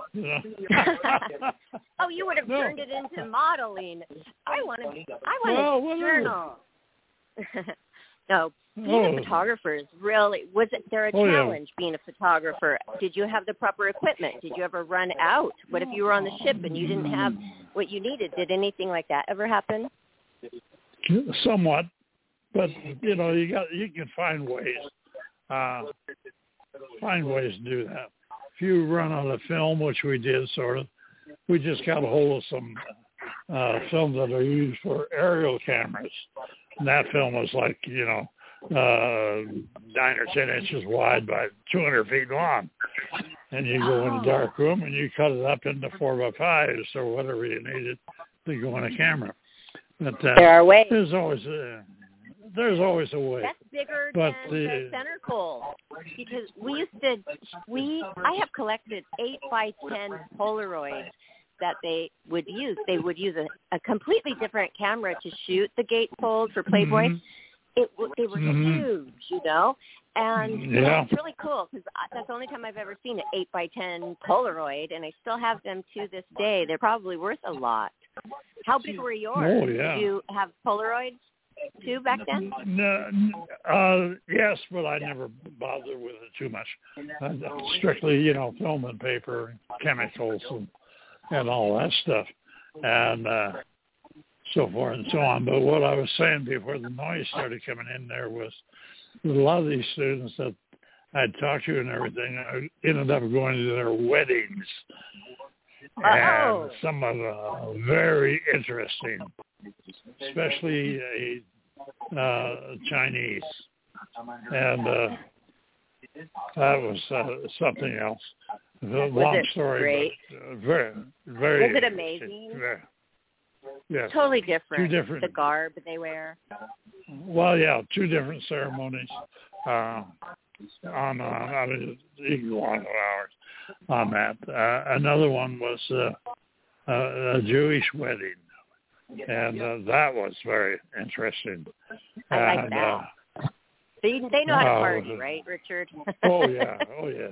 Oh, you would have turned it into modeling. I want to journal. No, being a photographer is really, was there a challenge being a photographer? Did you have the proper equipment? Did you ever run out? What if you were on the ship and you didn't have what you needed? Did anything like that ever happen? Somewhat, but you can find ways. Find ways to do that. If you run out of film, which we did sort of, we just got a hold of some films that are used for aerial cameras. And that film was like, 9 or 10 inches wide by 200 feet long. And you go in a dark room and you cut it up into 4x5s or whatever you needed to go in a camera. But there are ways. There's always a way. That's bigger than the center pole, because I have collected 8x10 Polaroids that they would use. They would use a completely different camera to shoot the gatefold for Playboy. They were huge, and it's really cool because that's the only time I've ever seen an 8x10 Polaroid, and I still have them to this day. They're probably worth a lot. How big were yours? Oh, yeah. Did you have Polaroids too back then? No, yes, but I never bothered with it too much. Strictly, film and paper, chemicals, and all that stuff, and so forth and so on. But what I was saying before the noise started coming in there was a lot of these students that I'd talked to and everything, I ended up going to their weddings. And some of them are very interesting, especially Chinese. And that was something else. Long story, great? But very, very. Was it amazing? Yes. Totally different. Two different. The garb they wear. Well, yeah, two different ceremonies. You can go on for hours on that. Another one was a Jewish wedding, and that was very interesting. I like that. They know how to party, right, Richard? Oh yeah. Oh yes.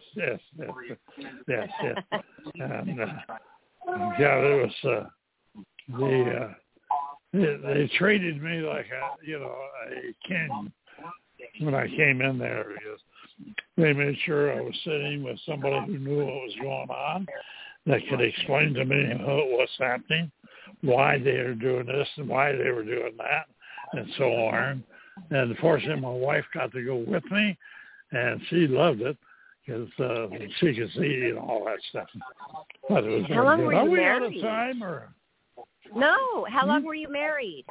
And there was they treated me like a king when I came in there. Because they made sure I was sitting with somebody who knew what was going on, that could explain to me what's happening, why they were doing this and why they were doing that, and so on. And fortunately, my wife got to go with me, and she loved it because she could see all that stuff. But it was How long were you we married? out of time, or? No. How long were you married?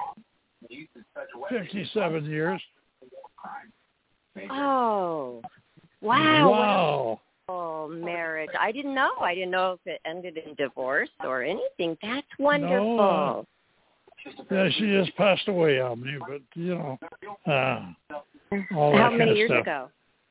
57 years. Oh, wow. Wow. Oh, marriage. I didn't know. I didn't know if it ended in divorce or anything. That's wonderful. Yeah, she just passed away on me, but, all that How kind many of years stuff. ago?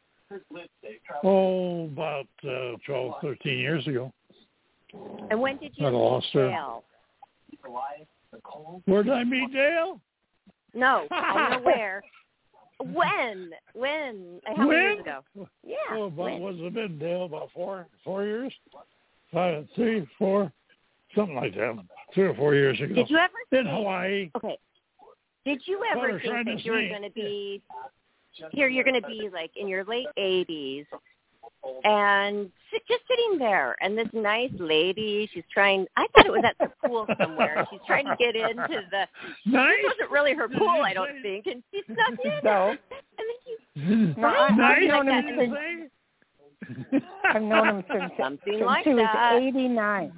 Oh, about 12, 13 years ago. And when did you I lost meet her. Dale? Where did I meet Dale? No, I know where. When? How many years ago? Yeah. Oh, what's it been, Dale? About 4 years? 5, 3, 4, something like that. 3 or 4 years ago. Did you ever in Hawaii? Okay. Did you ever think that you were going to be here? You're going to be like in your late 80s, and just sitting there, and this nice lady, she's trying. I thought it was at the pool somewhere. She's trying to get into the. Nice. This wasn't really her pool, I don't think, and she snuck in. No. And then I've known like him since. I've known him since something since like he was that. 89.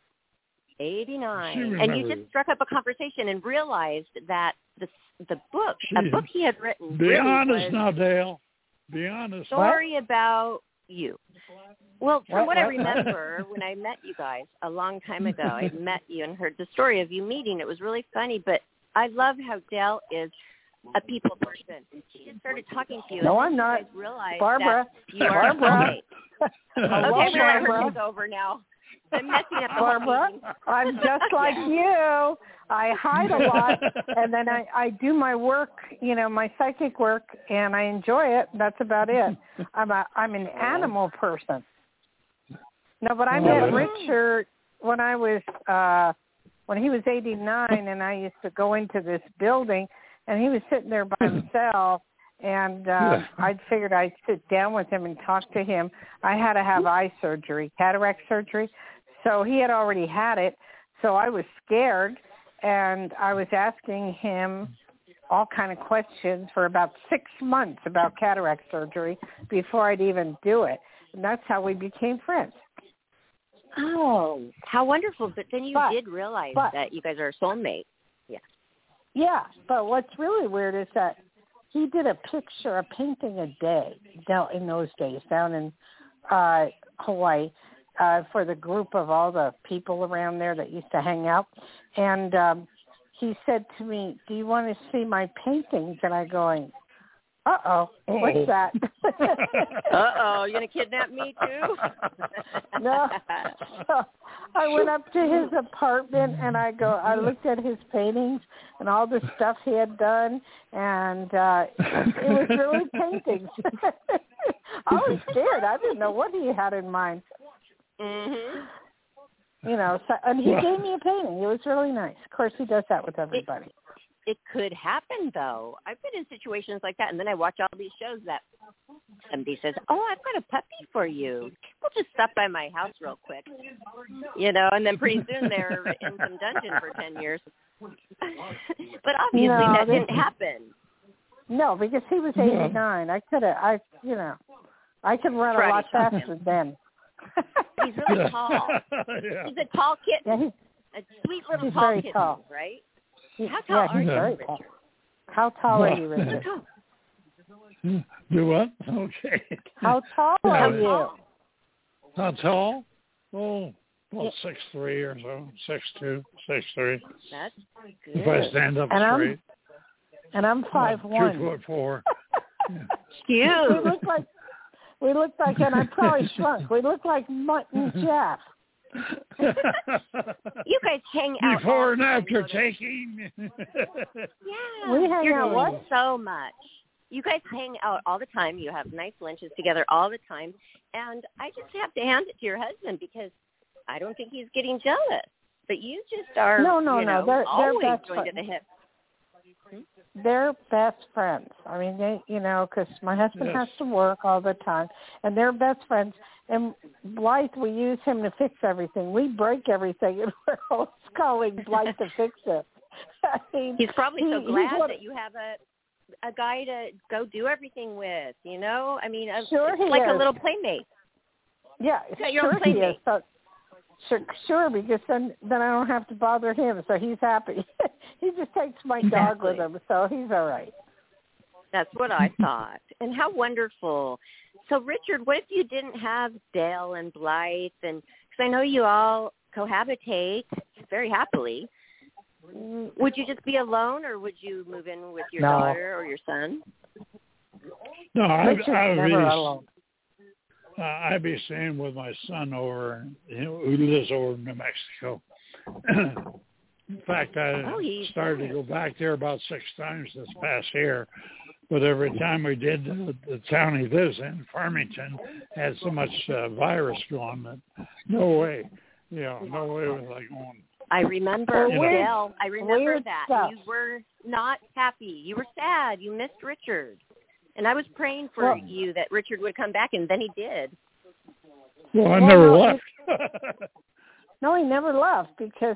89, and you just struck up a conversation and realized that a book he had written. Be really honest was now, Dale. Be honest. Story about you. Well, from what I remember, when I met you guys a long time ago, I met you and heard the story of you meeting. It was really funny, but I love how Dale is a people person. She just started talking to you. No, and I'm not. You guys realized Barbara. that you are Barbara. okay. Okay, we'll let her take over now. I'm messing up the Barbara, meeting. I'm just like you. I hide a lot, and then I do my work, my psychic work, and I enjoy it. That's about it. I'm an animal person. No, but I met Richard when I was when he was 89, and I used to go into this building, and he was sitting there by himself. And I figured I'd sit down with him and talk to him. I had to have eye surgery, cataract surgery. So he had already had it. So I was scared, and I was asking him all kind of questions for about 6 months about cataract surgery before I'd even do it. And that's how we became friends. Oh, how wonderful. But then you did realize that you guys are a soulmate. Yeah. Yeah, but what's really weird is that he did a painting a day down in those days down in Hawaii for the group of all the people around there that used to hang out. And he said to me, "Do you want to see my paintings?" And I'm going, "Uh-oh, what's that?" Uh-oh, you going to kidnap me too? No. So I went up to his apartment and I looked at his paintings and all the stuff he had done, and it was really paintings. I was scared. I didn't know what he had in mind. Mm-hmm. And he gave me a painting. It was really nice. Of course, he does that with everybody. It could happen, though. I've been in situations like that, and then I watch all these shows that somebody says, "Oh, I've got a puppy for you. We'll just stop by my house real quick," and then pretty soon they're in some dungeon for 10 years. But obviously that didn't happen. No, because he was 89. I could run a lot faster then. He's really tall. Yeah. He's a tall kitten. A sweet little tall kitten, tall. Right? How tall are you, Richard? How tall are you, Richard? Do what? Okay. How tall are you? How tall? Oh, about 6'3" or so. 6'2", 6'3". That's good. If I stand up straight. I'm 5'1". 2'4". Cute. We look like, and I probably shrunk. We look like Mutt and Jeff. You guys hang out before and after taking. Yeah, we hang out so much. You guys hang out all the time. You have nice lunches together all the time, and I just have to hand it to your husband because I don't think he's getting jealous. But you just are, no. They're always best joined at the hip. They're best friends. I mean, they, because my husband has to work all the time, and they're best friends. And Blythe, we use him to fix everything. We break everything, and we're always calling Blythe to fix it. I mean, he's probably so glad that you have a guy to go do everything with. I mean, sure it's like a little playmate. Yeah, sure he is. Sure, because then I don't have to bother him, so he's happy. He just takes my dog with him, so he's all right. That's what I thought. And how wonderful. So, Richard, what if you didn't have Dale and Blythe? And because I know you all cohabitate very happily. Would you just be alone, or would you move in with your daughter or your son? No, I'd be staying with my son who lives over in New Mexico. In fact, I started to go back there about 6 times this past year. But every time we did, the town he lives in, Farmington, had so much virus going that no way was I going. I remember, Dale. I remember that. Stuff. You were not happy. You were sad. You missed Richard. And I was praying for you that Richard would come back, and then he did. Well, I never left. No, he never left because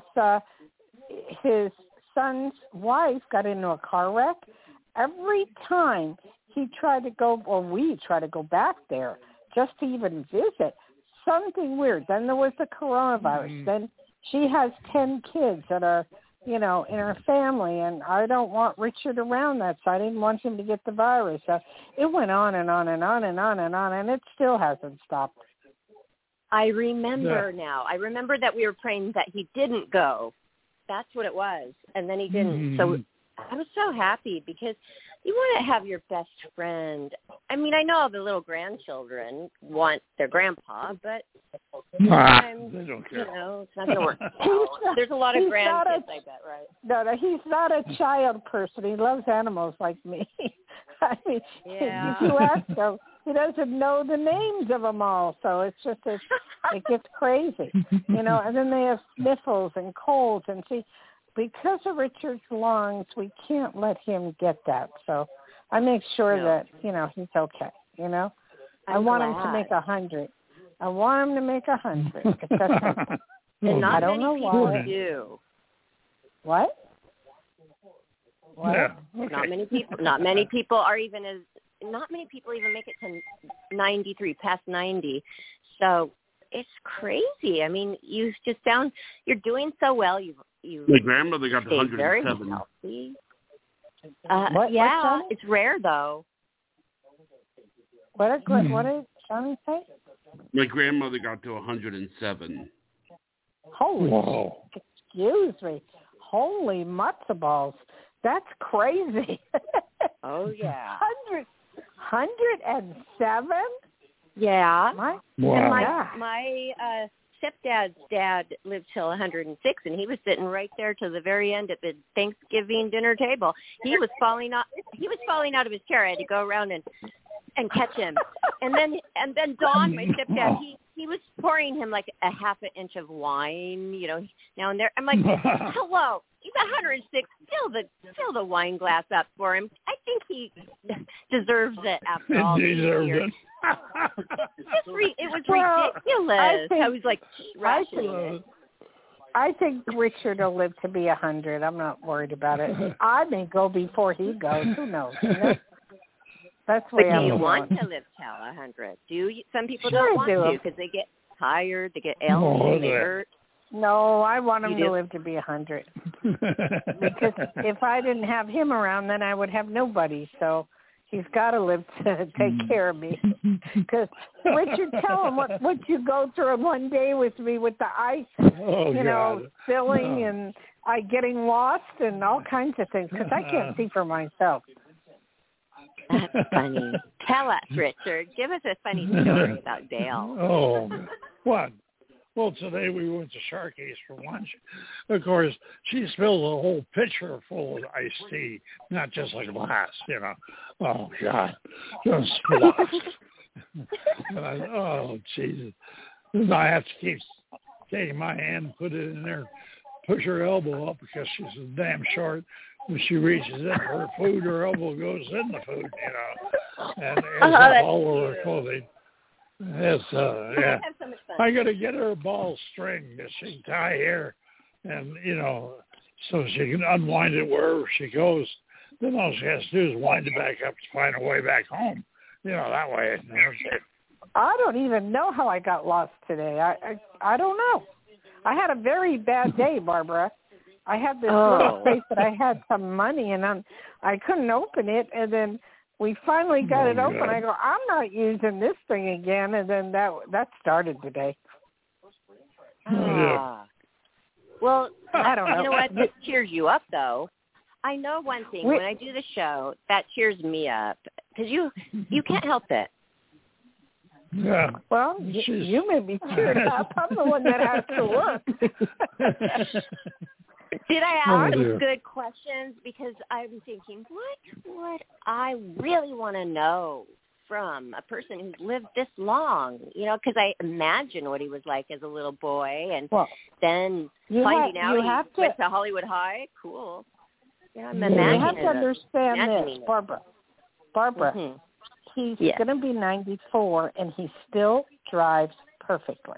his son's wife got into a car wreck. Every time he tried to go, or we tried to go back there just to even visit, something weird. Then there was the coronavirus. Then she has 10 kids that are, in her family, and I don't want Richard around that, so I didn't want him to get the virus. So it went on and on and on and on and on, and it still hasn't stopped. I remember now. I remember that we were praying that he didn't go. That's what it was. And then he didn't. So I was so happy because you want to have your best friend. I mean, I know all the little grandchildren want their grandpa, but sometimes, they don't care. It's not going to work. There's a lot of grandkids, I bet, right? No, he's not a child person. He loves animals like me. I mean, if you ask him, he doesn't know the names of them all. So it's just, it gets crazy, and then they have sniffles and colds. And see, because of Richard's lungs, we can't let him get that. So I make sure that, he's okay, I want him to make 100. I want him to make 100. And not I don't know why. Do. What? Yeah. Okay. Not many people are even not many people even make it to 93, past 90. So it's crazy. I mean, you're doing so well. My grandmother got to 107. Very healthy. What, it's rare though. What did Johnny say? My grandmother got to 107. Holy, excuse me. Holy matzo balls. That's crazy. Oh, yeah. 107? Yeah. Wow. And my stepdad's dad lived till 106, and he was sitting right there to the very end at the Thanksgiving dinner table. He was falling out of his chair. I had to go around and catch him. And then Don, my stepdad, he was pouring him like a half an inch of wine, now and there. I'm like, hello, he's 106. Fill the wine glass up for him. I think he deserves it after all these years. It was ridiculous. I was like rationing it. I think Richard will live to be 100. I'm not worried about it. I may go before he goes. Who knows? That's the way I'm. Do you want to live till 100? Some people don't want to because they get tired, they get ill, they hurt. No, I want him to live to be 100. Because if I didn't have him around, then I would have nobody. So he's got to live to take care of me. Because Richard, tell him what you go through one day with me with the ice, spilling and I getting lost and all kinds of things. Because I can't see for myself. That's funny. Tell us, Richard. Give us a funny story about Dale. Oh, what? Well, today we went to Sharky's for lunch. Of course, she spilled a whole pitcher full of iced tea, not just a glass, Oh, God. Just splosh. Oh, Jesus. I have to keep taking my hand, put it in there, push her elbow up because she's so damn short. When she reaches in for her food, her elbow goes in the food, and it's all over her clothing. It's yeah. I got to get her a ball string that she can tie here, and so she can unwind it wherever she goes. Then all she has to do is wind it back up to find her way back home. That way. I don't even know how I got lost today. I don't know. I had a very bad day, Barbara. I had this little place that I had some money, and I couldn't open it, and then we finally got it open. God. I go, I'm not using this thing again, and then that started today. Well, I don't know. You know what? It cheers you up, though. I know one thing. When I do the show, that cheers me up because you can't help it. Yeah. Well, you may be cheered up. I'm the one that has to work. Did I ask some good questions? Because I'm thinking, what would I really want to know from a person who's lived this long? Because I imagine what he was like as a little boy, and then finding out he went to Hollywood High. Cool. Yeah, I'm imagining. You have to understand this, Barbara. Mm-hmm. He's going to be 94, and he still drives perfectly.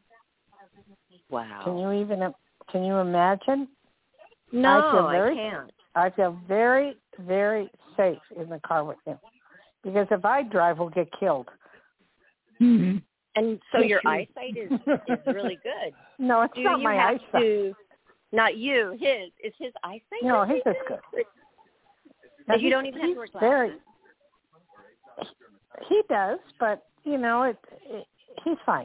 Wow. Can you imagine? No, I can't. I feel very, very safe in the car with him because if I drive, we'll get killed. Mm-hmm. And so your eyesight is really good. No, it's not my eyesight. Not you. Is his eyesight? No, his is good. You don't even have to wear glasses. He does, but he's fine.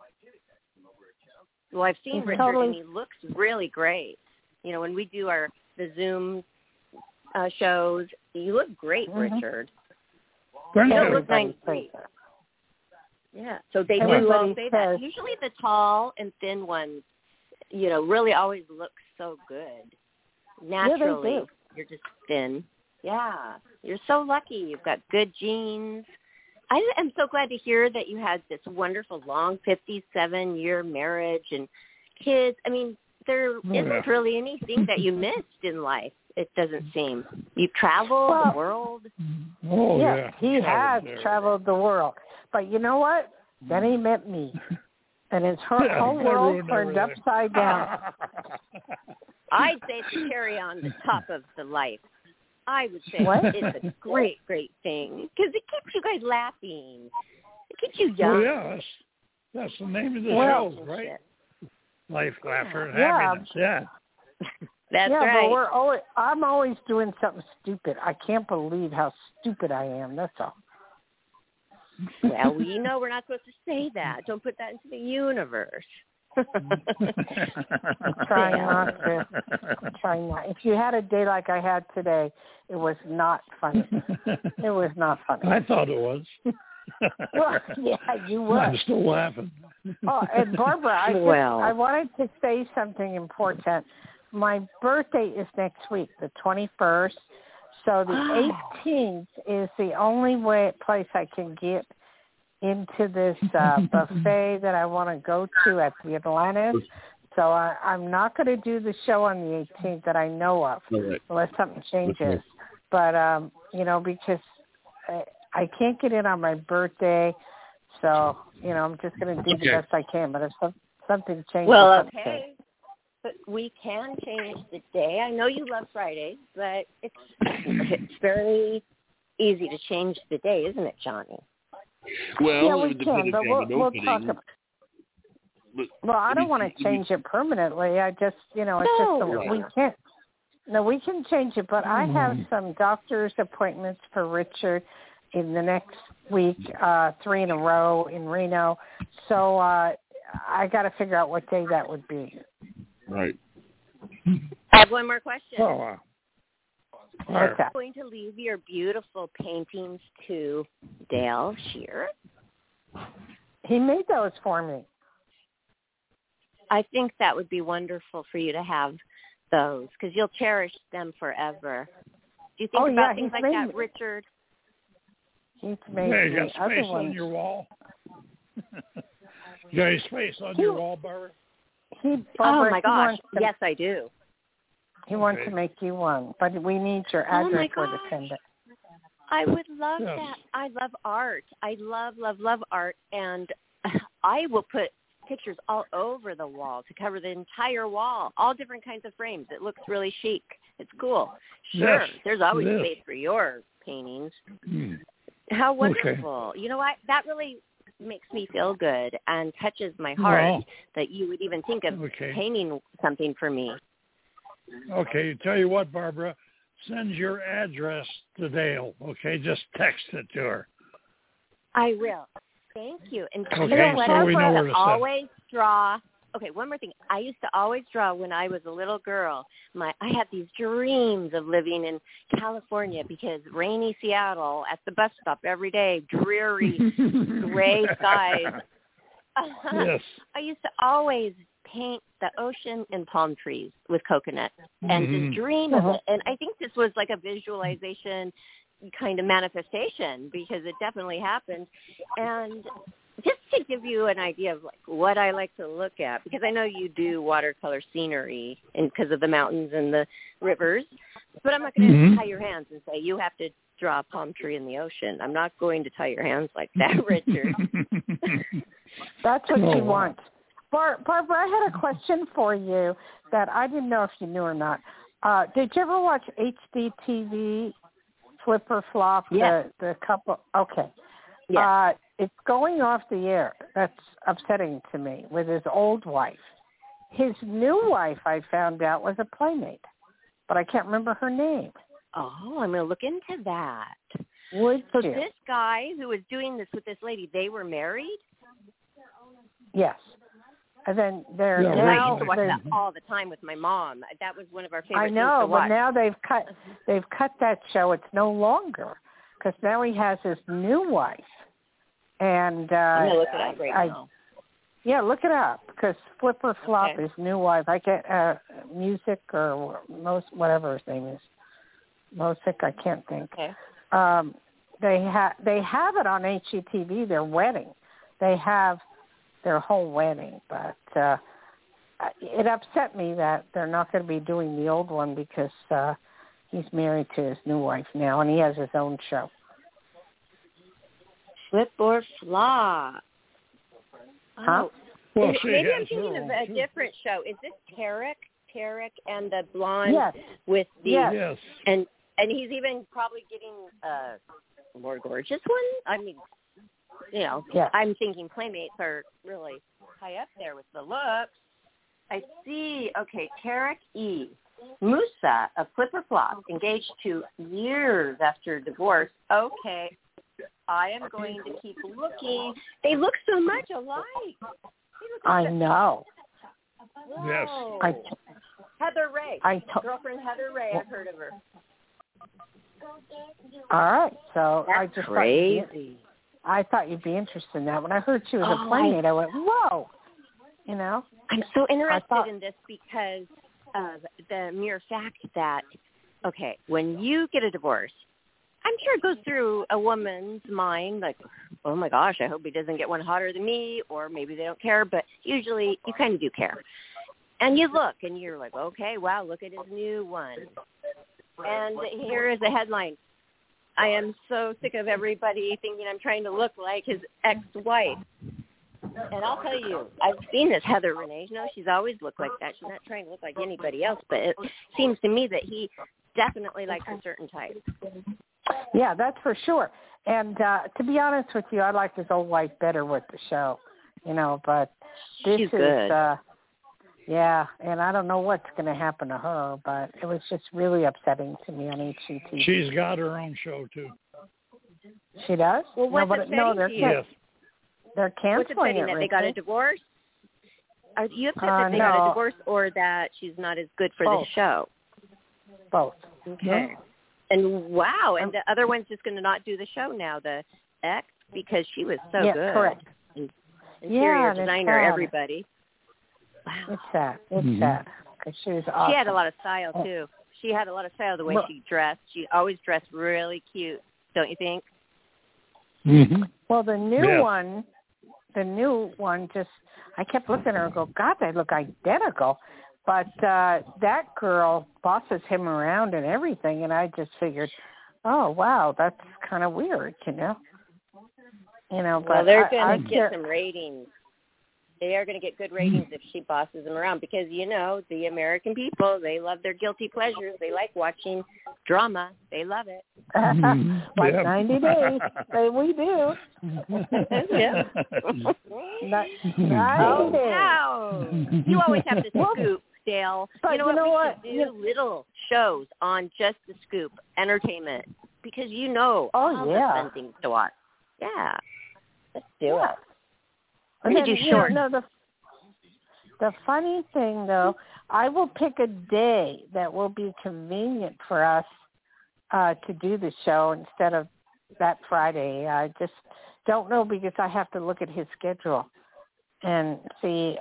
Well, I've seen Richard, and he looks really great. When we do the Zoom shows, you look great, Richard. You don't look 93. Yeah, so they do all say that. Usually the tall and thin ones, really always look so good. Naturally, you're just thin. Yeah, you're so lucky. You've got good genes. I am so glad to hear that you had this wonderful, long 57-year marriage and kids. I mean, there isn't really anything that you missed in life, it doesn't seem. You've traveled the world. Oh, yeah. He has traveled the world. But you know what? Then he met me. And his whole world turned upside down. I'd say it's a cherry on the top of the life. I would say it's a great, great thing because it keeps you guys laughing. It keeps you young. Well, yeah, that's the name of the show, right? Life, laughter, and happiness. Yeah. That's right. But I'm always doing something stupid. I can't believe how stupid I am. That's all. Well, we're not supposed to say that. Don't put that into the universe. I'm trying not to. If you had a day like I had today, it was not funny. It was not funny. I thought it was. Well, yeah, you were. I'm still laughing. Oh, and Barbara, I wanted to say something important. My birthday is next week, the 21st. So the 18th is the only place I can get into this buffet that I want to go to at the Atlantis. So I'm not going to do the show on the 18th that I know of, unless something changes. But, because I can't get in on my birthday, so, I'm just going to do the best I can. But if something changes, well, okay. But we can change the day. I know you love Fridays, but it's very easy to change the day, isn't it, Johnny? Well, we can, but we'll talk about it. Well, I don't want to change it permanently. I just, we can't. No, we can change it, but I have some doctor's appointments for Richard in the next week, 3 in a row in Reno. So I got to figure out what day that would be. Right. I have one more question. Oh, wow. Are you going to leave your beautiful paintings to Dale Shear? He made those for me. I think that would be wonderful for you to have those because you'll cherish them forever. Do you think about things like that, Richard? He's made you got space on your wall? You got any space on your wall, Barbara? Barbara, my gosh. Yes, I do. He wants to make you one, but we need your address for the pendant. I would love that. I love art. I love art, and I will put pictures all over the wall to cover the entire wall, all different kinds of frames. It looks really chic. It's cool. Sure, there's always space for your paintings. How wonderful. You know what? That really makes me feel good and touches my heart that you would even think of painting something for me. Okay, tell you what, Barbara, send your address to Dale, okay? Just text it to her. I will. Thank you. And okay, you know what? so we know where to always draw. Okay, one more thing. I used to always draw when I was a little girl. I had these dreams of living in California because rainy Seattle at the bus stop every day, dreary gray skies. Yes. I used to always paint the ocean and palm trees with coconut and just dream of it. And I think this was like a visualization kind of manifestation because it definitely happened. And just to give you an idea of like what I like to look at, because I know you do watercolor scenery and because of the mountains and the rivers, but I'm not going to tie your hands and say you have to draw a palm tree in the ocean. I'm not going to tie your hands like that, Richard. That's what she wants. Barbara, I had a question for you that I didn't know if you knew or not. Did you ever watch HGTV, Flip or Flop, the couple? Okay. Yeah. It's going off the air. That's upsetting to me, with his old wife. His new wife, I found out, was a playmate, but I can't remember her name. Oh, I'm going to look into that. Would so you? This guy who was doing this with this lady, they were married? Yes. And then I used to watch that all the time with my mom. That was one of our favorite things to watch. But now they've cut that show. It's no longer because now he has his new wife. And I'm gonna look it up right now. Yeah, look it up because Flip or Flop is new wife. I get music or whatever his name is. Music, I can't think. Okay. They have it on HGTV. Their wedding. They have their whole wedding, but it upset me that they're not going to be doing the old one because he's married to his new wife now, and he has his own show. Flip or Flop. Huh? Well, maybe I'm thinking of a different show. Is this Tarek? Tarek and the blonde with the and he's even probably getting a more gorgeous one. I mean, you know, I'm thinking Playmates are really high up there with the looks. I see. Okay, Tarek E. Musa of Flip or Flop, engaged 2 years after divorce. Okay, I am going to keep looking. They look so much alike. I know. Yes. Heather Ray. Girlfriend Heather Ray. I've heard of her. All right. So That's I just crazy. I thought you'd be interested in that. When I heard she was a playmate, I went, whoa. You know? I'm so interested in this because of the mere fact that, okay, when you get a divorce, I'm sure it goes through a woman's mind like, oh, my gosh, I hope he doesn't get one hotter than me, or maybe they don't care, but usually you kind of do care. And you look, and you're like, okay, wow, look at his new one. And here is a headline. I am so sick of everybody thinking I'm trying to look like his ex-wife. And I'll tell you, I've seen this Heather Renee. No, she's always looked like that. She's not trying to look like anybody else, but it seems to me that he definitely likes a certain type. Yeah, that's for sure. And to be honest with you, I like his old wife better with the show, you know, but this She's is, good. yeah, and I don't know what's going to happen to her, but it was just really upsetting to me on HGTV. She's got her own show, too. She does? Well, what's they're canceling it, that they got a divorce? Are you upset that they got a divorce or that she's not as good for the show? Both. Okay. Yeah. And wow, and the other one's just going to not do the show now, the ex, because she was so good. Correct. Interior designer, everybody. Wow. It's sad. It's sad. Because she was awesome. She had a lot of style, too. She had a lot of style the way she dressed. She always dressed really cute, don't you think? Mm-hmm. Well, the new one, the new one I kept looking at her and go, God, they look identical. But that girl bosses him around and everything, and I just figured, oh, wow, that's kind of weird, you know. But well, they're going to get some ratings. They are going to get good ratings if she bosses them around because, the American people, they love their guilty pleasures. They like watching drama. They love it. Like 90 days. We do. Yeah. Now. You always have to scoop, Dale. But you know what? We should do little shows on just the scoop, entertainment, because all the fun things to watch. Yeah. Let's do it. And then, the funny thing, though, I will pick a day that will be convenient for us to do the show instead of that Friday. I just don't know because I have to look at his schedule and see,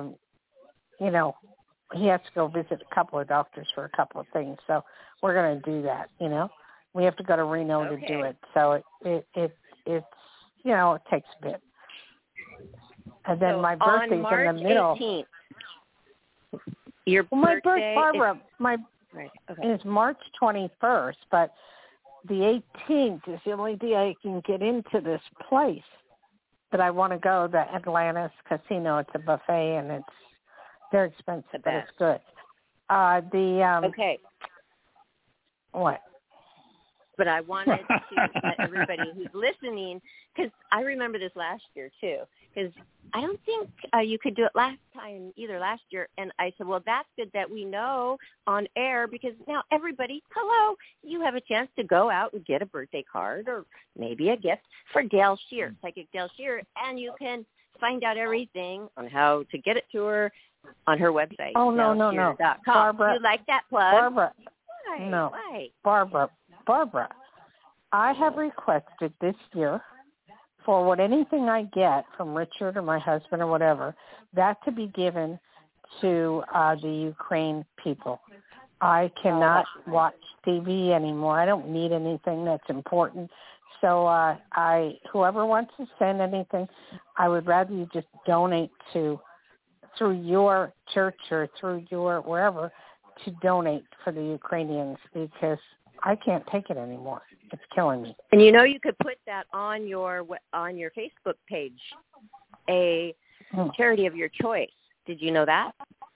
he has to go visit a couple of doctors for a couple of things. So we're going to do that, We have to go to Reno to do it. So it's it takes a bit. And then my birthday's in the middle. 18th, your birthday is March 21st, but the 18th is the only day I can get into this place that I want to go, the Atlantis Casino. It's a buffet, and they're expensive, but it's good. Okay. What? But I wanted to let everybody who's listening, because I remember this last year, too, because I don't think you could do it last year. And I said, well, that's good that we know on air, because now everybody, hello, you have a chance to go out and get a birthday card or maybe a gift for Dale Shear, Psychic Dale Shear, and you can find out everything on how to get it to her on her website. Oh, no. Barbara. You like that plug? Barbara. Why? No. Why? Barbara, I have requested this year for anything I get from Richard or my husband or whatever, that to be given to the Ukraine people. I cannot watch TV anymore. I don't need anything that's important. So whoever wants to send anything, I would rather you just donate through your church or through your wherever to donate for the Ukrainians, because I can't take it anymore. It's killing me. And you could put that on your Facebook page, a charity of your choice. Did you know that?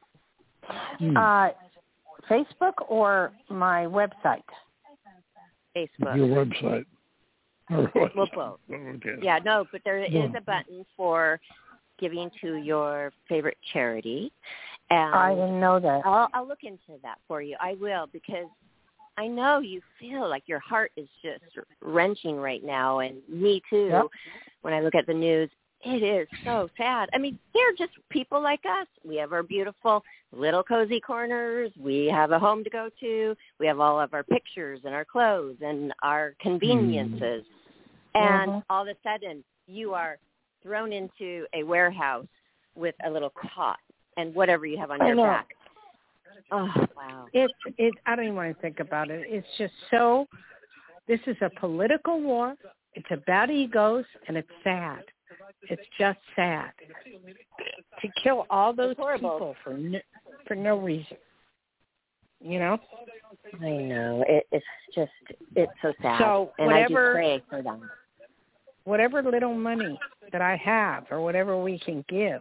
Facebook or my website? Facebook. Your website. Well, both. Okay. Yeah, no, but there is a button for giving to your favorite charity. And I didn't know that. I'll look into that for you. I will, because I know you feel like your heart is just wrenching right now, and me too. Yep. When I look at the news, it is so sad. I mean, they're just people like us. We have our beautiful little cozy corners. We have a home to go to. We have all of our pictures and our clothes and our conveniences. And all of a sudden, you are thrown into a warehouse with a little cot and whatever you have on your back. Oh, wow. I don't even want to think about it. It's just so, this is a political war. It's about egos, and it's sad. It's just sad to kill all those people for no reason. You know? I know. It's so sad. So and I just pray for them. Whatever little money that I have or whatever we can give,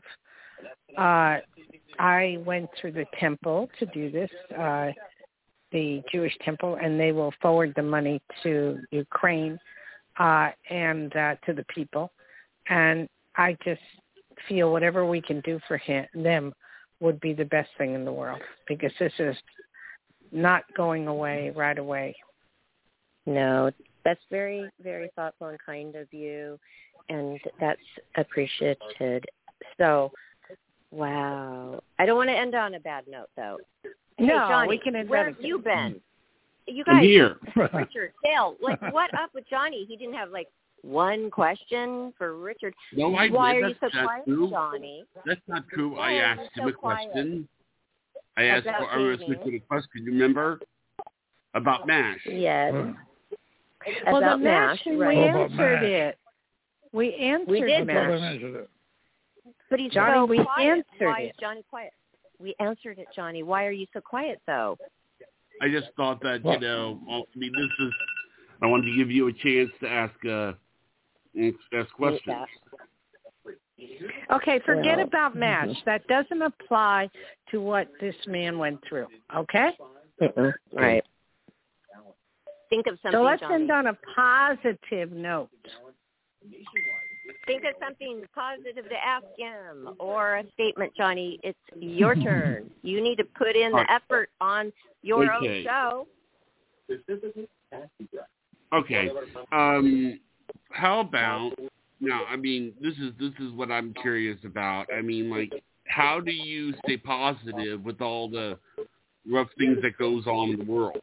I went through the temple to do this, the Jewish temple, and they will forward the money to Ukraine and to the people. And I just feel whatever we can do for them would be the best thing in the world, because this is not going away right away. No, that's very, very thoughtful and kind of you, and that's appreciated. So, wow. I don't want to end on a bad note, though. No, hey, Johnny, we can end where on have you been? You guys, I'm here. Richard, Dale, what up with Johnny? He didn't have, one question for Richard. No, I did. Why are you so That's quiet, true. Johnny? That's not true. Why I are asked you him so a question. quiet? I was Richard a question, you remember? About MASH. Yes. Well, about the MASH, right? we answered it. We answered We did MASH. But he's Johnny, so we quiet. answered Why it. is Johnny quiet? We answered it, Johnny. Why are you so quiet, though? I just thought that, I wanted to give you a chance to ask questions. Yeah. Okay, forget about Match. That doesn't apply to what this man went through, okay? Right. Think of something, So let's Johnny. end on a positive note. Think of something positive to ask him or a statement, Johnny. It's your turn. You need to put in the effort on your own show. Okay. How about now? I mean, this is what I'm curious about. I mean, like, how do you stay positive with all the rough things that goes on in the world?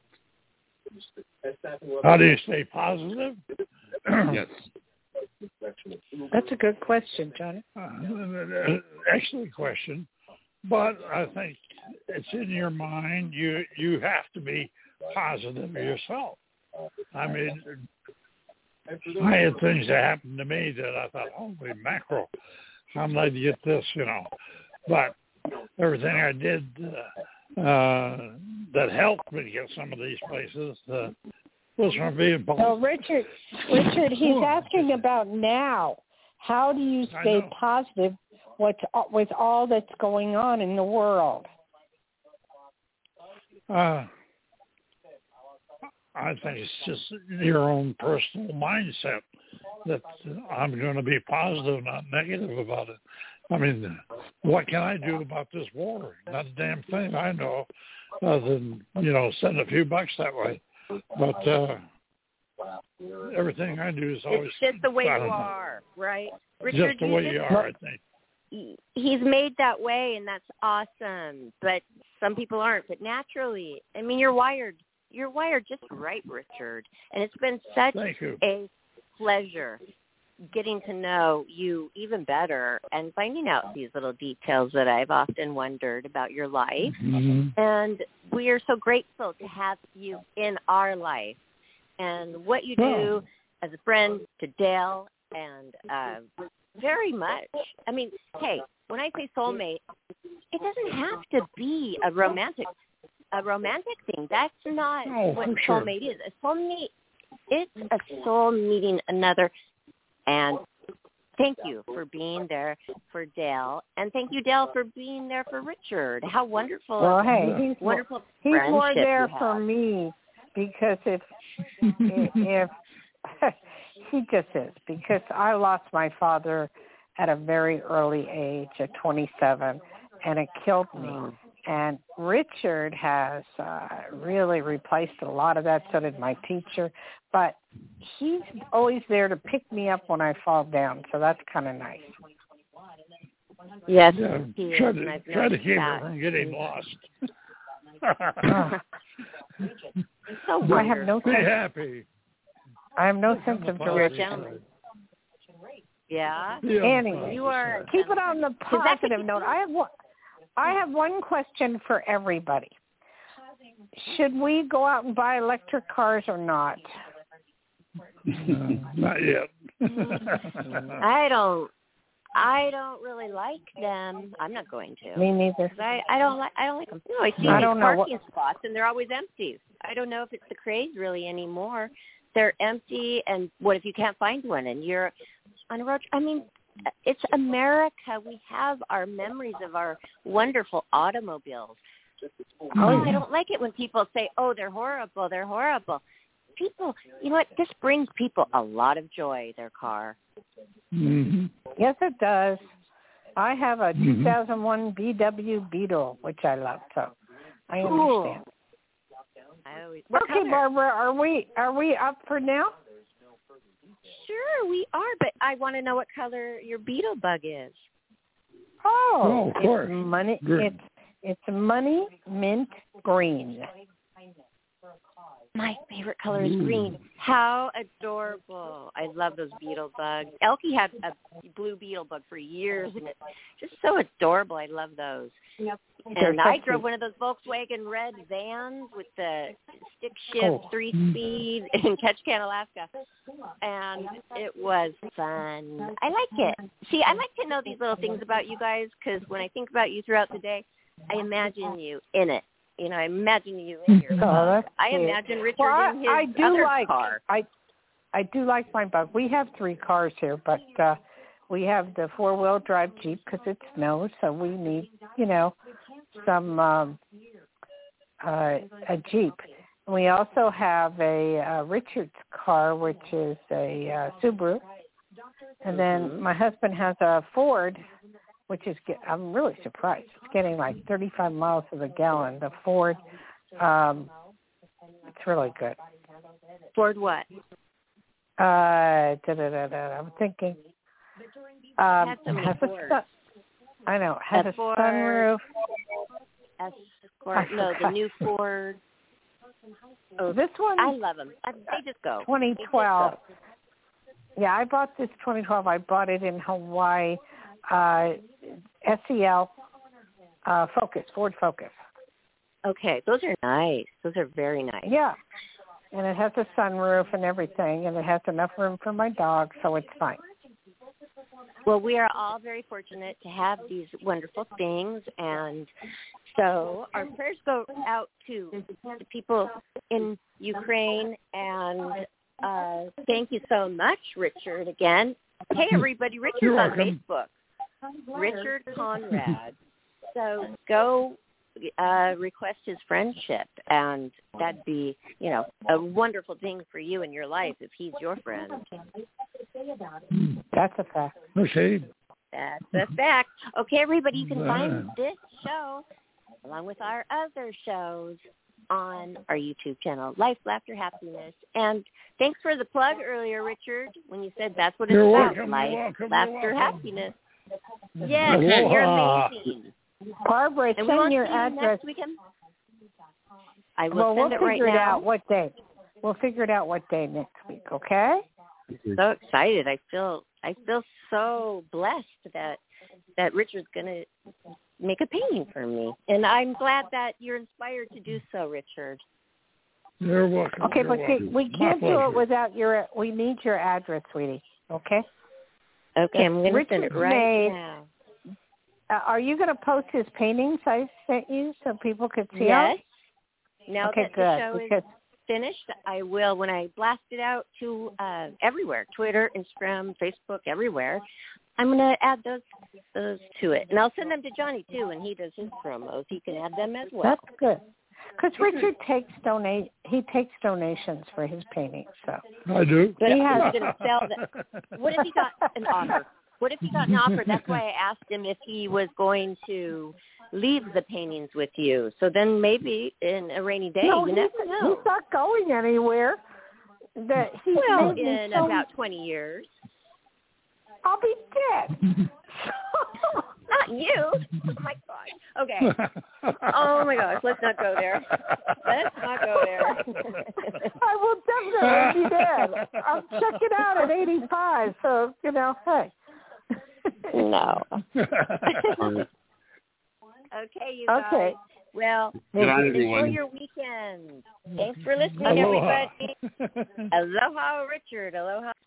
How do you stay positive? Yes. That's a good question, Johnny. Excellent question. But I think it's in your mind. You have to be positive yourself. I mean, I had things that happened to me that I thought, holy mackerel, how am I to get this, But everything I did that helped me get some of these places was from being positive. Well, Richard, he's asking about now. How do you stay positive with all that's going on in the world? I think it's just your own personal mindset that I'm going to be positive, not negative about it. I mean, what can I do about this war? Not a damn thing I know other than, send a few bucks that way. But everything I do is always... It's just the way you are, right? Richard, just the way you are, I think. He's made that way, and that's awesome. But some people aren't. But naturally, I mean, you're wired just right, Richard. And it's been such a pleasure getting to know you even better and finding out these little details that I've often wondered about your life. Mm-hmm. And we are so grateful to have you in our life and what you do as a friend to Dale and very much. I mean, hey, when I say soulmate, it doesn't have to be a romantic thing. That's not what soulmate is. A soulmate, it's a soul meeting another. And thank you for being there for Dale, and thank you, Dale, for being there for Richard. How wonderful! Well, hey, he's more there for me because if he just is, because I lost my father at a very early age, at 27, and it killed me. And Richard has really replaced a lot of that. So did my teacher. But he's always there to pick me up when I fall down. So that's kind of nice. Yes, he try to keep her from getting lost. So I have no sense. Be happy. I have no sense of direction. Yeah. Anyway, you are. Keep it on the positive note. I have one question for everybody. Should we go out and buy electric cars or not? Not yet. I don't really like them. I'm not going to. Me neither. I don't like them. No, I see these parking spots and they're always empty. I don't know if it's the craze really anymore. They're empty, and what if you can't find one and you're on a road? I mean, it's America. We have our memories of our wonderful automobiles. I don't like it when people say, "Oh, they're horrible. They're horrible." People, you know what? This brings people a lot of joy. Their car. Mm-hmm. Yes, it does. I have a 2001 VW Beetle, which I love. So I understand. Okay, Barbara, are we up for now? Sure, we are, but I want to know what color your Beetle bug is. Oh, of course. It's money mint green. my favorite color is green. How adorable. I love those beetle bugs. Elkie had a blue beetle bug for years, and it's just so adorable. I love those. Yep. And I drove one of those Volkswagen red vans with the stick shift 3-speed in Ketchikan, Alaska, and it was fun. I like it. See, I like to know these little things about you guys because when I think about you throughout the day, I imagine you in it. You know, I imagine you in your bug. I imagine Richard in his other car. I do like my bug. We have 3 cars here, but we have the 4-wheel drive Jeep because it snows, so we need, some a Jeep. And we also have a Richard's car, which is a Subaru. And then my husband has a Ford, which is, I'm really surprised. It's getting like 35 miles to the gallon. The Ford, it's really good. Ford what? I'm thinking. Has a sunroof. Escort. No, the new Ford. Oh, this one? I love them. They just go. 2012. Yeah, I bought this 2012. I bought it in Hawaii. SEL Focus, Ford Focus. Okay, those are nice. Those are very nice. Yeah, and it has a sunroof and everything, and it has enough room for my dog, so it's fine. Well, we are all very fortunate to have these wonderful things, and so our prayers go out to the people in Ukraine, and thank you so much, Richard, again. Hey, everybody, Richard's on Facebook. Richard Conrad. So go request his friendship, and that'd be, a wonderful thing for you in your life if he's your friend. That's a fact. Okay. That's a fact. Okay, everybody, you can find this show along with our other shows on our YouTube channel, Life, Laughter, Happiness. And thanks for the plug earlier, Richard, when you said that's what it's about, Life, Laughter, Happiness. Yes, you're amazing. Barbara, send your address. I will send it right now. We'll figure it out what day. We'll figure it out what day next week, okay? So excited. I feel so blessed that Richard's going to make a painting for me. And I'm glad that you're inspired to do so, Richard. You're welcome. Okay, but we can't do it without we need your address, sweetie, okay? Okay, I'm going to send it right now. Are you going to post his paintings I sent you so people could see them? Yes. Now that the show is finished, I will, when I blast it out to everywhere, Twitter, Instagram, Facebook, everywhere, I'm going to add those to it. And I'll send them to Johnny, too, when he does his promos. He can add them as well. That's good. Because Richard takes donations for his paintings. So I do. But he's going to sell them. What if he got an offer? That's why I asked him if he was going to leave the paintings with you. So then maybe in a rainy day, you never know. He's not going anywhere. In about 20 years. I'll be dead. Not you. Oh, my God. Okay. Oh, my gosh. Let's not go there. I will definitely be dead. I'll check it out at 85. So, hey. No. Okay, you guys. Okay. Well, enjoy your weekend. Thanks for listening, Aloha. everybody. Aloha, Richard. Aloha.